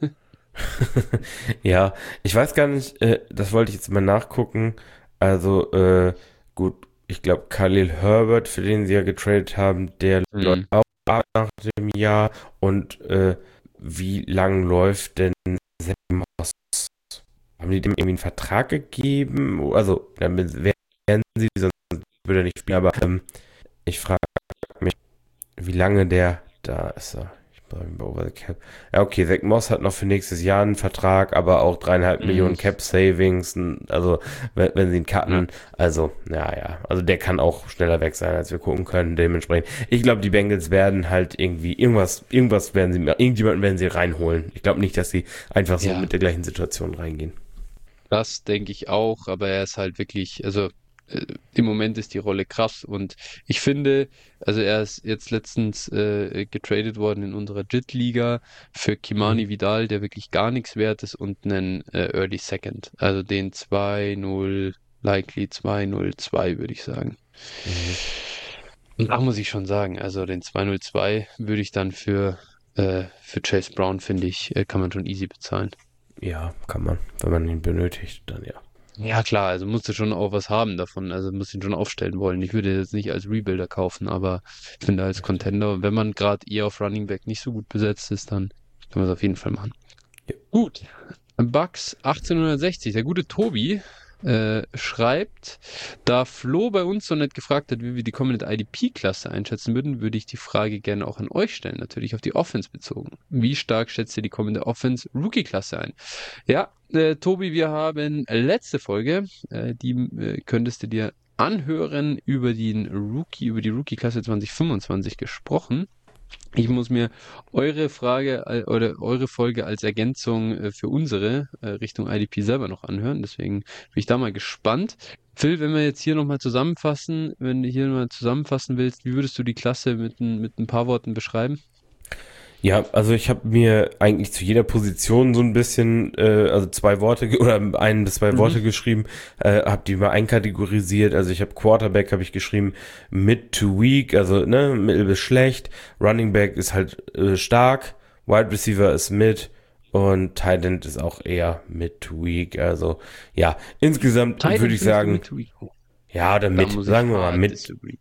Ja, ich weiß gar nicht, das wollte ich jetzt mal nachgucken. Also, gut, ich glaube, Khalil Herbert, für den sie ja getradet haben, der läuft Mhm. auch ab nach dem Jahr. Und wie lang läuft denn Zach Moss? Haben die dem irgendwie einen Vertrag gegeben? Also, damit werden sie, sonst würde er nicht spielen. Aber ich frage mich, wie lange der da ist. Ich bin over the cap. Ja, okay, Zach Moss hat noch für nächstes Jahr einen Vertrag, aber auch 3,5 Millionen Mhm. Cap Savings. Also, wenn sie ihn Ja. cutten, also, ja. Also, der kann auch schneller weg sein, als wir gucken können. Dementsprechend. Ich glaube, die Bengals werden halt irgendwie irgendwas werden sie, irgendjemanden werden sie reinholen. Ich glaube nicht, dass sie einfach so Ja, mit der gleichen Situation reingehen. das denke ich auch, aber er ist halt wirklich, also im Moment ist die Rolle krass und ich finde, also er ist jetzt letztens getradet worden in unserer JIT-Liga für Mhm. Kimani Vidal, der wirklich gar nichts wert ist und einen Early Second, also den 2-0, likely 2-0-2 würde ich sagen. Mhm. Und da muss ich schon sagen, also den 2-0-2 würde ich dann für Chase Brown, finde ich, kann man schon easy bezahlen. Ja, kann man. Wenn man ihn benötigt, dann ja. Ja, klar, also musst du schon auch was haben davon. Also musst ihn schon aufstellen wollen. Ich würde jetzt nicht als Rebuilder kaufen, aber ich finde als Contender, wenn man gerade eher auf Running Back nicht so gut besetzt ist, dann kann man es auf jeden Fall machen. Ja. Gut. Bucks 1860. Der gute Tobi schreibt, da Flo bei uns so nett gefragt hat, wie wir die kommende IDP-Klasse einschätzen würden, würde ich die Frage gerne auch an euch stellen, natürlich auf die Offense bezogen. Wie stark schätzt ihr die kommende Offense-Rookie-Klasse ein? Ja, Tobi, wir haben letzte Folge, die könntest du dir anhören, über die Rookie-Klasse 2025 gesprochen. Ich muss mir eure Frage oder eure Folge als Ergänzung für unsere Richtung IDP selber noch anhören. Deswegen bin ich da mal gespannt. Phil, wenn wir jetzt hier nochmal zusammenfassen, wenn du hier nochmal zusammenfassen willst, wie würdest du die Klasse mit ein paar Worten beschreiben? Ja, also ich habe mir eigentlich zu jeder Position so ein bisschen, also zwei Worte oder ein bis zwei Mhm. Worte geschrieben, habe die mal einkategorisiert. Also ich habe Quarterback habe ich geschrieben mid to weak, also ne mittel bis schlecht. Running Back ist halt stark, Wide Receiver ist mid und Tight End ist auch eher mid to weak. Also ja, insgesamt Titan würde ich findest du sagen, mit Rico? ja oder Da mit, muss ich sagen wir mal hart mit. disagree.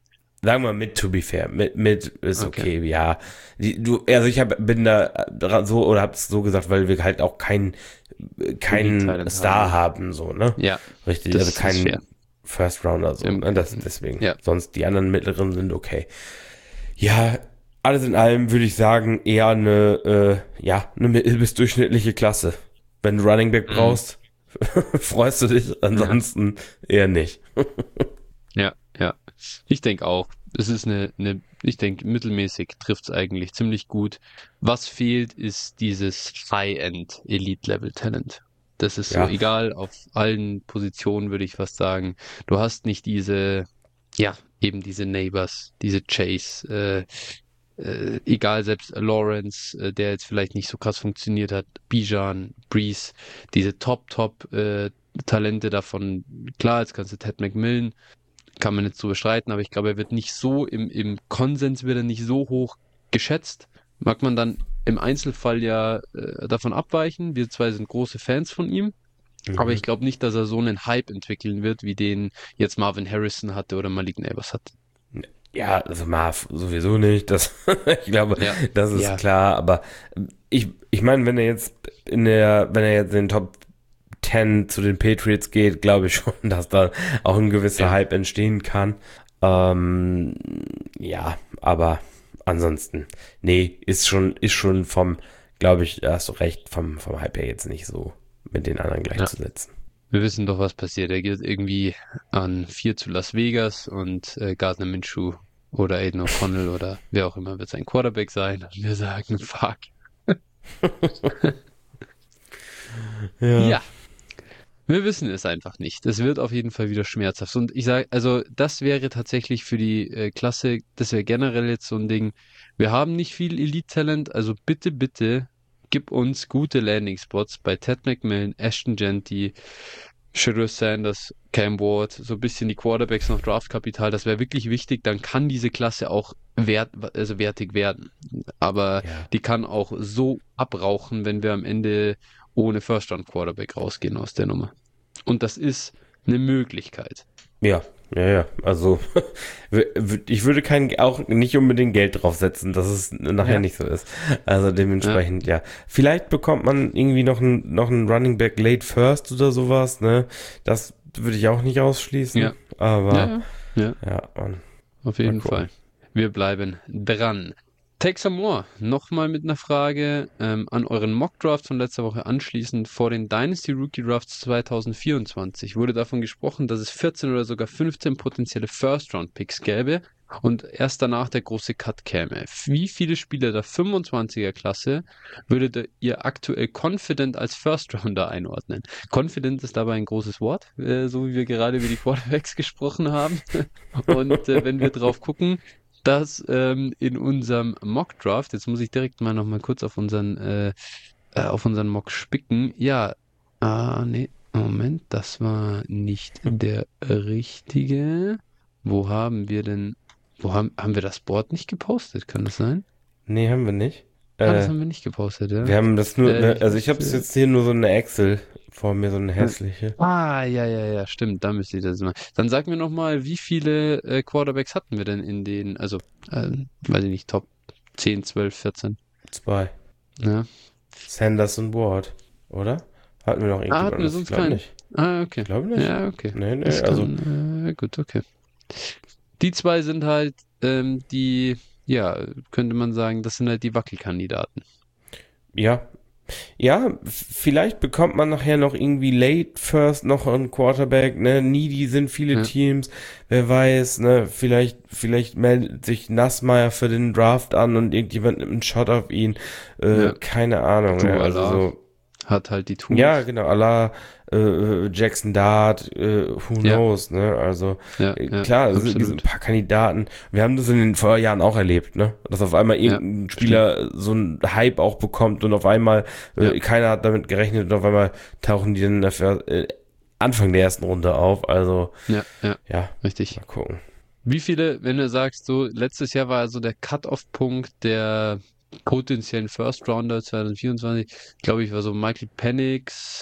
sagen wir mit, to be fair. Mit ist Okay. okay, ja. Also bin da so, oder hab's so gesagt, weil wir halt auch keinen Elite-Talent haben. Star haben, so, ne? Ja, Richtig, also das ist fair. keinen First Rounder, so, ne? Deswegen. Ja. Sonst die anderen mittleren sind okay. Ja, alles in allem würde ich sagen, eher eine mittel- bis durchschnittliche Klasse. Wenn du Running Back Mhm. brauchst, freust du dich, Ja. ansonsten eher nicht. Ja, ja. Ich denke auch. Es ist ich denke, mittelmäßig trifft's eigentlich ziemlich gut. Was fehlt, ist dieses High-End Elite-Level-Talent. Das ist so Ja, egal, auf allen Positionen würde ich fast sagen. Du hast nicht ja, eben diese Neighbors, diese Chase, egal, selbst Lawrence, der jetzt vielleicht nicht so krass funktioniert hat, Bijan, Brees, diese Talente davon, klar, jetzt kannst du Ted McMillan, kann man jetzt so bestreiten, aber ich glaube, er wird nicht so, im Konsens wird er nicht so hoch geschätzt. Mag man dann im Einzelfall ja davon abweichen. Wir zwei sind große Fans von ihm, aber ich mhm. glaube nicht, dass er so einen Hype entwickeln wird, wie den jetzt Marvin Harrison hatte oder Malik Neighbors hatte. Ja, also Marv sowieso nicht. Ich glaube, Ja, das ist ja, klar. Aber ich meine, wenn er jetzt in den Top 10 zu den Patriots geht, glaube ich schon, dass da auch ein gewisser ja. Hype entstehen kann. Ähm, ja, aber ansonsten, nee, ist schon glaube ich, da hast du recht, vom Hype her jetzt nicht so mit den anderen Ja. gleichzusetzen. Wir wissen doch, was passiert. Er geht irgendwie an 4 zu Las Vegas und Gardner Minshew oder Aiden O'Connell oder wer auch immer wird sein Quarterback sein. Und wir sagen, fuck. Ja. Ja, wir wissen es einfach nicht. Es wird auf jeden Fall wieder schmerzhaft. Und ich sage, also das wäre tatsächlich für die Klasse, das wäre generell jetzt so ein Ding. Wir haben nicht viel Elite-Talent, also bitte, bitte gib uns gute Landing-Spots bei Ted McMillan, Ashton Genty, Shedeur Sanders, Cam Ward, so ein bisschen die Quarterbacks noch Draftkapital. Das wäre wirklich wichtig. Dann kann diese Klasse auch wertig werden. Aber Ja. die kann auch so abrauchen, wenn wir am Ende ohne First-Round-Quarterback rausgehen aus der Nummer. Und das ist eine Möglichkeit. Ja, ja. Also ich würde auch nicht unbedingt Geld draufsetzen, dass es nachher Ja. nicht so ist. Also Ja, dementsprechend, ja. Vielleicht bekommt man irgendwie noch einen Running Back late first oder sowas, ne? Das würde ich auch nicht ausschließen. ja, Aber ja, ja, ja, auf mal jeden gucken. Fall. Wir bleiben dran. Take some more. Nochmal mit einer Frage an euren Mock-Draft von letzter Woche anschließend. Vor den Dynasty Rookie Drafts 2024 wurde davon gesprochen, dass es 14 oder sogar 15 potenzielle First-Round-Picks gäbe und erst danach der große Cut käme. Wie viele Spieler der 25er-Klasse würdet ihr aktuell confident als First-Rounder einordnen? Confident ist dabei ein großes Wort, so wie wir gerade über die Quarterbacks gesprochen haben. Und wenn wir drauf gucken, dass in unserem Mock-Draft, jetzt muss ich direkt mal noch mal kurz auf unseren Mock spicken. Ja, nee, Moment, das war nicht der richtige. Wo haben wir denn, haben wir das Board nicht gepostet? Kann das sein? Nee, haben wir nicht. Ah, das haben wir nicht gepostet, ja. Wir haben das nur, Wie also viel, ich habe es jetzt hier nur so eine Excel vor mir, so eine hässliche. ja, stimmt, da müsste ich das mal. Dann sag mir noch mal, wie viele Quarterbacks hatten wir denn in den, also, weiß ich nicht, Top 10, 12, 14? Zwei. Ja. Sanders und Ward, oder? Hatten wir noch irgendjemand Hatten wir anderes? Ich sonst glaube keinen? nicht. Okay. Ich glaube nicht. Ja, okay. Nee, Das also, kann, gut, okay. Die zwei sind halt, ja, könnte man sagen, das sind halt die Wackelkandidaten. ja. Ja, vielleicht bekommt man nachher noch irgendwie late first noch einen Quarterback, ne? Needy sind viele Ja, Teams, wer weiß, ne? Vielleicht meldet sich Nassmeier für den Draft an und irgendjemand nimmt einen Shot auf ihn. ja. Keine Ahnung, ne? Drew Also Allah so, hat halt die ja, Tools. genau, Allah, Jackson Dart, who Ja, knows, ne? Also, ja, klar, es sind ein absolut. paar Kandidaten. Wir haben das in den Vorjahren auch erlebt, ne? Dass auf einmal Ja, irgendein stimmt. Spieler so einen Hype auch bekommt und auf einmal, Ja, keiner hat damit gerechnet und auf einmal tauchen die dann dafür, Anfang der ersten Runde auf. Also, ja, ja, richtig. mal gucken. Wie viele, wenn du sagst, so, letztes Jahr war also der Cut-off-Punkt der potenziellen First Rounder 2024, glaube ich, war so Michael Penix,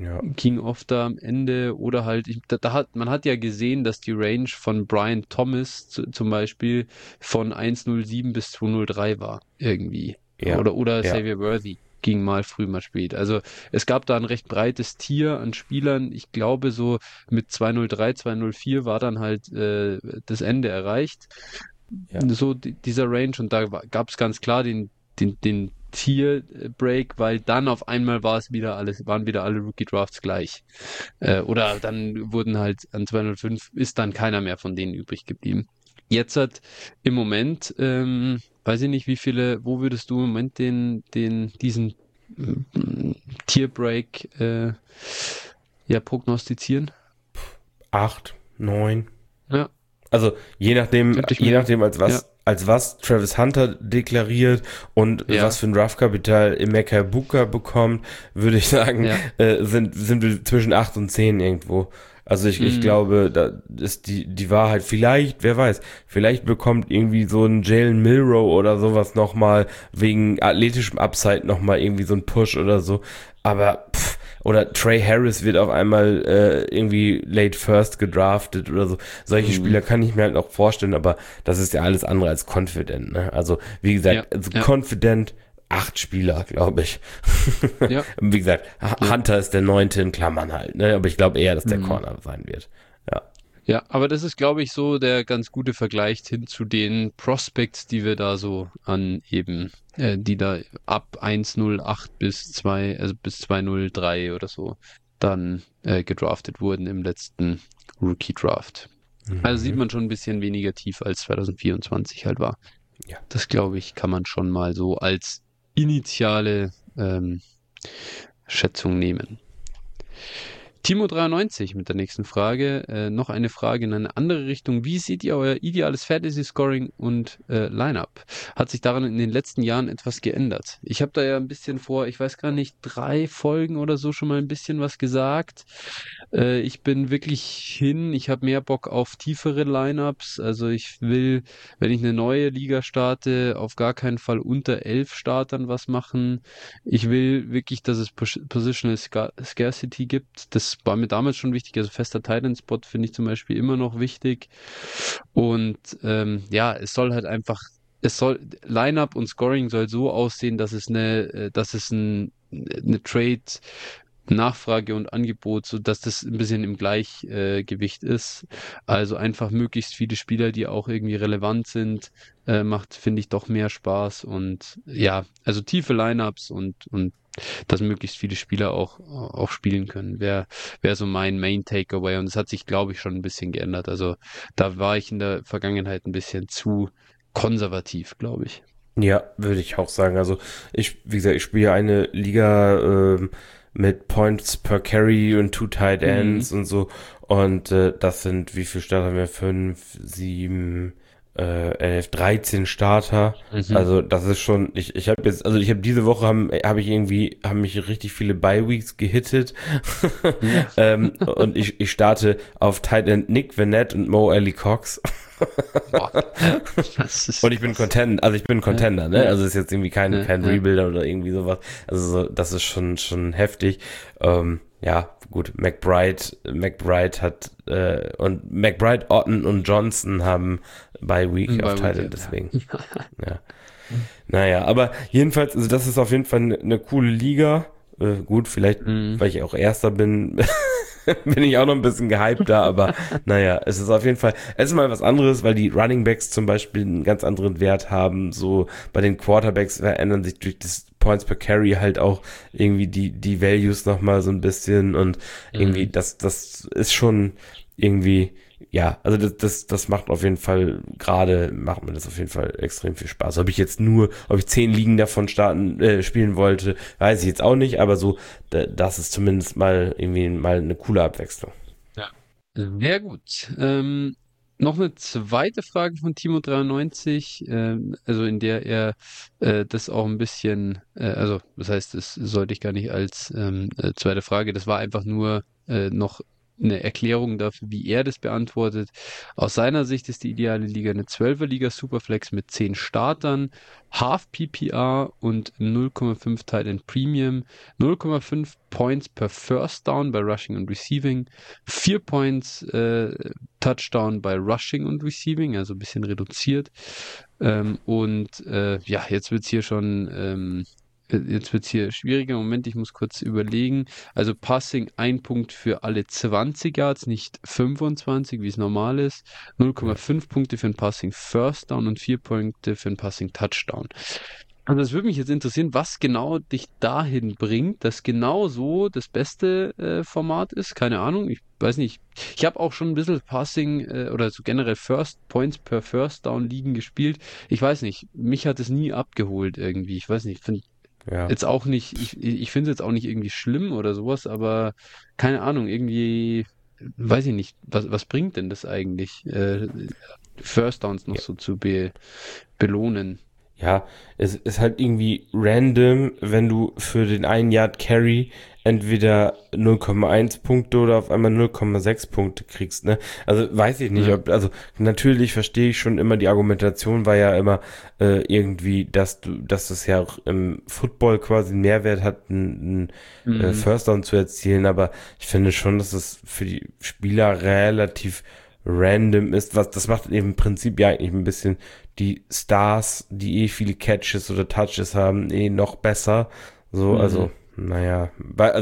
Ja, ging oft da am Ende oder halt, man hat ja gesehen, dass die Range von Brian Thomas zum Beispiel von 1,07 bis 2,03 war, irgendwie. ja, Oder ja. Xavier Worthy ging mal früh, mal spät. Also es gab da ein recht breites Tier an Spielern. Ich glaube, so mit 2,03, 2,04 war dann halt das Ende erreicht. Ja. So dieser Range und da gab es ganz klar den Tier-Break, weil dann auf einmal waren wieder alle Rookie-Drafts gleich. Oder dann wurden halt an 205 ist dann keiner mehr von denen übrig geblieben. Jetzt hat im Moment, weiß ich nicht, wo würdest du im Moment diesen Tier-Break ja prognostizieren? 8, 9. Ja, Also könnte ich je mir, nachdem ja, als was Travis Hunter deklariert und was ja, für ein Draftkapital Emeka Buka bekommt, würde ich sagen, ja. sind wir zwischen 8 und 10 irgendwo. Also ich Mm, glaube, da ist die Wahrheit. Vielleicht, wer weiß, vielleicht bekommt irgendwie so ein Jalen Milroe oder sowas nochmal wegen athletischem Upside nochmal irgendwie so ein Push oder so. Aber oder Trey Harris wird auf einmal irgendwie late first gedraftet oder so. Solche mm, Spieler kann ich mir halt noch vorstellen, aber das ist ja alles andere als confident. Ne? Also wie ja, gesagt, also ja, confident 8 Spieler, glaube ich. ja, Wie gesagt, ja. Hunter ist der 9. in Klammern halt. Ne? Aber ich glaube eher, dass der Mm. Corner sein wird. Ja, Ja, aber das ist, glaube ich, so der ganz gute Vergleich hin zu den Prospects, die wir da so an eben, die da ab 1,08 bis 2, also bis 2,03 oder so dann gedraftet wurden im letzten Rookie Draft. Also sieht mhm. man schon ein bisschen weniger tief als 2024 halt war. Ja. Das glaube ich, kann man schon mal so als initiale Schätzung nehmen. Timo93 mit der nächsten Frage. Noch eine Frage in eine andere Richtung. Wie seht ihr euer ideales Fantasy-Scoring und Lineup? Hat sich daran in den letzten Jahren etwas geändert? Ich habe da ja ein bisschen ich weiß gar nicht, 3 Folgen oder so schon mal ein bisschen was gesagt. Ich bin ich habe mehr Bock auf tiefere Lineups. Also ich will, wenn ich eine neue Liga starte, auf gar keinen Fall unter 11 Startern was machen. Ich will wirklich, dass es Positional Scarcity gibt. Das war mir damals schon wichtig. Also fester Tight-End-Spot finde ich zum Beispiel immer noch wichtig. Und ja, Lineup und Scoring soll so aussehen, dass es eine Trade Nachfrage und Angebot, so dass das ein bisschen im Gleichgewicht ist. Also einfach möglichst viele Spieler, die auch irgendwie relevant sind, macht, finde ich, doch mehr Spaß. Und ja, also tiefe Lineups und dass möglichst viele Spieler auch spielen können, wäre so mein Main Takeaway. Und es hat sich, glaube ich, schon ein bisschen geändert. Also da war ich in der Vergangenheit ein bisschen zu konservativ, glaube ich. Ja, würde ich auch sagen. Also wie gesagt, ich spiele eine Liga mit Points per Carry und 2 Tight Mhm. Ends und so. Und das sind, wie viel Starter haben wir? 5, 7, 11, 13 Starter. Mhm. Also das ist schon, ich habe jetzt, also ich habe diese Woche haben mich richtig viele Bye-Weeks gehittet. Ja. Und ich starte auf Tight End Nick Vannett und Mo Alley Cox. Boah, ja, das Und ist ich bin krass. Ich bin Ja, Contender, ne? ja, Also ist jetzt irgendwie ja, kein ja. Rebuilder oder irgendwie sowas. Also das ist schon heftig. Ja, gut, McBride hat und McBride, Orton und Johnson haben bei Week auf Bei Title, Weekend, ja. deswegen. Ja. Naja, aber jedenfalls, also das ist auf jeden Fall eine coole Liga. Gut, vielleicht, Mhm. weil ich auch Erster bin, bin ich auch noch ein bisschen gehypt da, aber naja, es ist mal was anderes, weil die Running Backs zum Beispiel einen ganz anderen Wert haben. So bei den Quarterbacks verändern sich durch das Points per Carry halt auch irgendwie die Values nochmal so ein bisschen und irgendwie Mhm. das ist schon irgendwie, ja, also das macht auf jeden Fall, gerade macht mir das auf jeden Fall extrem viel Spaß. Ob ich 10 Ligen davon spielen wollte, weiß ich jetzt auch nicht, aber so, das ist zumindest mal irgendwie mal eine coole Abwechslung. Ja. Sehr gut. Noch eine zweite Frage von Timo93, also in der er das auch ein bisschen, also das heißt, das sollte ich gar nicht als zweite Frage, das war einfach nur noch eine Erklärung dafür, wie er das beantwortet. Aus seiner Sicht ist die ideale Liga eine 12er-Liga Superflex mit 10 Startern, Half PPR und 0,5 Tight End Premium, 0,5 Points per First Down bei Rushing und Receiving, 4 Points Touchdown bei Rushing und Receiving, also ein bisschen reduziert. Ja, jetzt wird's hier schwieriger. Moment, ich muss kurz überlegen. Also Passing 1 Punkt für alle 20 Yards, nicht 25, wie es normal ist. Ja. 0,5 Punkte für ein Passing First Down und 4 Punkte für ein Passing Touchdown. Also das würde mich jetzt interessieren, was genau dich dahin bringt, dass genau so das beste Format ist. Keine Ahnung, ich weiß nicht. Ich habe auch schon ein bisschen Passing oder so generell First Points per First Down Ligen gespielt. Ich weiß nicht, mich hat es nie abgeholt irgendwie. Ich weiß nicht, ich finde Ja. jetzt auch nicht, ich finde es jetzt auch nicht irgendwie schlimm oder sowas, aber keine Ahnung, irgendwie, weiß ich nicht, was bringt denn das eigentlich, First Downs noch Ja. so zu belohnen? Ja, es ist halt irgendwie random, wenn du für den 1 Yard Carry entweder 0,1 Punkte oder auf einmal 0,6 Punkte kriegst, ne? Also weiß ich nicht, Ja. also natürlich verstehe ich schon immer, die Argumentation war ja immer irgendwie, dass es ja auch im Football quasi einen Mehrwert hat, einen Mhm. First Down zu erzielen, aber ich finde schon, dass es für die Spieler relativ random ist, das macht im Prinzip ja eigentlich ein bisschen die Stars, die viele Catches oder Touches haben, noch besser. So, Mhm. also, naja,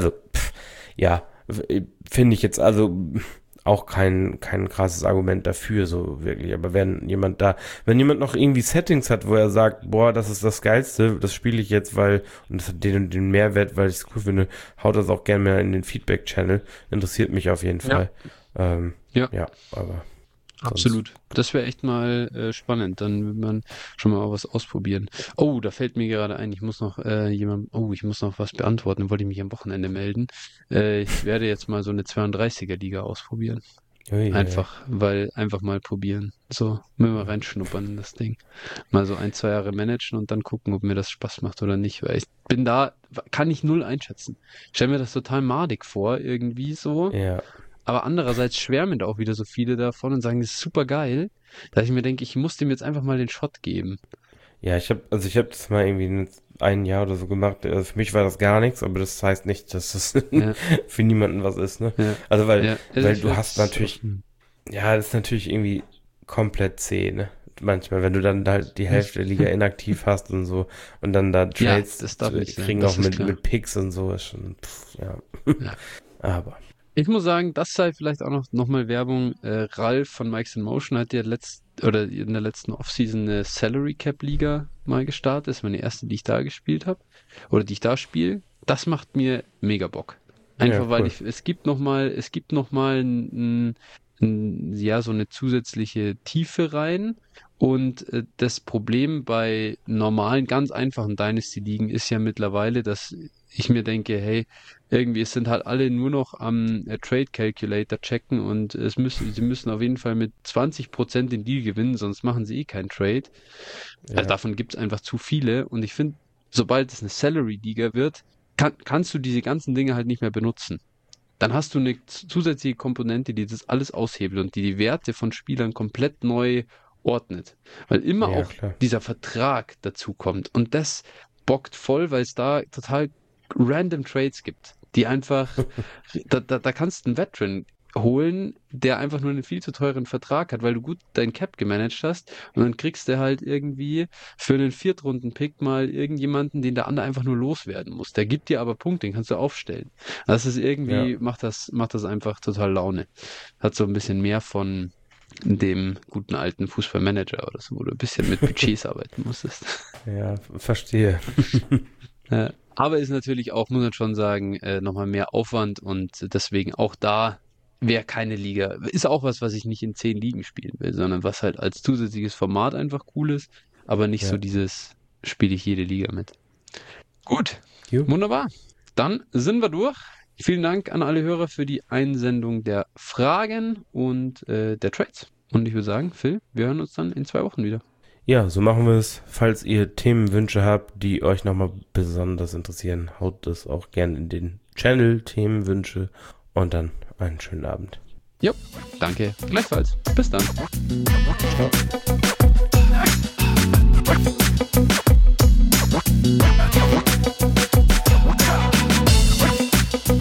ja, finde ich jetzt also auch kein krasses Argument dafür, so wirklich. Aber wenn jemand noch irgendwie Settings hat, wo er sagt, boah, das ist das Geilste, das spiele ich jetzt, und das hat den und den Mehrwert, weil ich es cool finde, haut das auch gerne mal in den Feedback-Channel. Interessiert mich auf jeden Ja. Fall. Ähm, Ja, ja, aber sonst. absolut. Das wäre echt mal spannend. Dann will man schon mal was ausprobieren. Oh, da fällt mir gerade ein, ich muss noch was beantworten, wollte ich mich am Wochenende melden. Ich werde jetzt mal so eine 32er Liga ausprobieren. Ui. Einfach mal probieren. So, mal reinschnuppern in das Ding. Mal so 1, 2 Jahre managen und dann gucken, ob mir das Spaß macht oder nicht. Weil ich bin da, kann ich null einschätzen. Ich stell mir das total madig vor, irgendwie so. Ja. Aber andererseits schwärmen da auch wieder so viele davon und sagen, das ist super geil, dass ich mir denke, ich muss dem jetzt einfach mal den Shot geben. Ja, ich hab das mal irgendwie ein Jahr oder so gemacht. Also für mich war das gar nichts, aber das heißt nicht, dass das Ja, für niemanden was ist, ne? ja, Also ja. Also weil ich du werde hast es natürlich, ja, das ist natürlich irgendwie komplett zäh, ne? Manchmal, wenn du dann halt die Hälfte der Liga inaktiv hast und so und dann da Ja, Trades das darf zu nicht sein, kriegen, auch das ist klar. mit Picks und so, ist schon, ja. Ja. Aber, Ich muss sagen, das sei vielleicht auch noch mal Werbung. Ralf von Mikes in Motion hat ja in der letzten Offseason eine Salary Cap Liga mal gestartet. Das ist meine erste, die ich da gespielt habe oder die ich da spiele. Das macht mir mega Bock. ja, Einfach weil cool. es gibt noch mal ja, so eine zusätzliche Tiefe rein. Und das Problem bei normalen, ganz einfachen Dynasty-Ligen ist ja mittlerweile, dass ich mir denke, hey, irgendwie, es sind halt alle nur noch am Trade Calculator checken und sie müssen auf jeden Fall mit 20% den Deal gewinnen, sonst machen sie eh keinen Trade. Also Ja, davon gibt es einfach zu viele und ich finde, sobald es eine Salary-Liga wird, kannst du diese ganzen Dinge halt nicht mehr benutzen. Dann hast du eine zusätzliche Komponente, die das alles aushebelt und die Werte von Spielern komplett neu ordnet. Weil immer ja, auch klar. dieser Vertrag dazu kommt. Und das bockt voll, weil es da total random Trades gibt, die einfach, da kannst du einen Veteran holen, der einfach nur einen viel zu teuren Vertrag hat, weil du gut dein Cap gemanagt hast und dann kriegst du halt irgendwie für einen Viertrunden-Pick mal irgendjemanden, den der andere einfach nur loswerden muss. Der gibt dir aber Punkte, den kannst du aufstellen. Das ist Ja, irgendwie, macht das einfach total Laune. Hat so ein bisschen mehr von dem guten alten Fußballmanager oder so, wo du ein bisschen mit Budgets arbeiten musstest. ja, verstehe. Aber ist natürlich auch, muss man schon sagen, nochmal mehr Aufwand und deswegen auch da wäre keine Liga. Ist auch was ich nicht in 10 Ligen spielen will, sondern was halt als zusätzliches Format einfach cool ist, aber nicht so Ja. dieses, spiele ich jede Liga mit. Gut, Jo. wunderbar. Dann sind wir durch. Vielen Dank an alle Hörer für die Einsendung der Fragen und der Trades. Und ich würde sagen, Phil, wir hören uns dann in 2 Wochen wieder. Ja, so machen wir es. Falls ihr Themenwünsche habt, die euch nochmal besonders interessieren, haut das auch gerne in den Channel Themenwünsche und dann einen schönen Abend. Jo, danke. Gleichfalls. Bis dann. Ciao.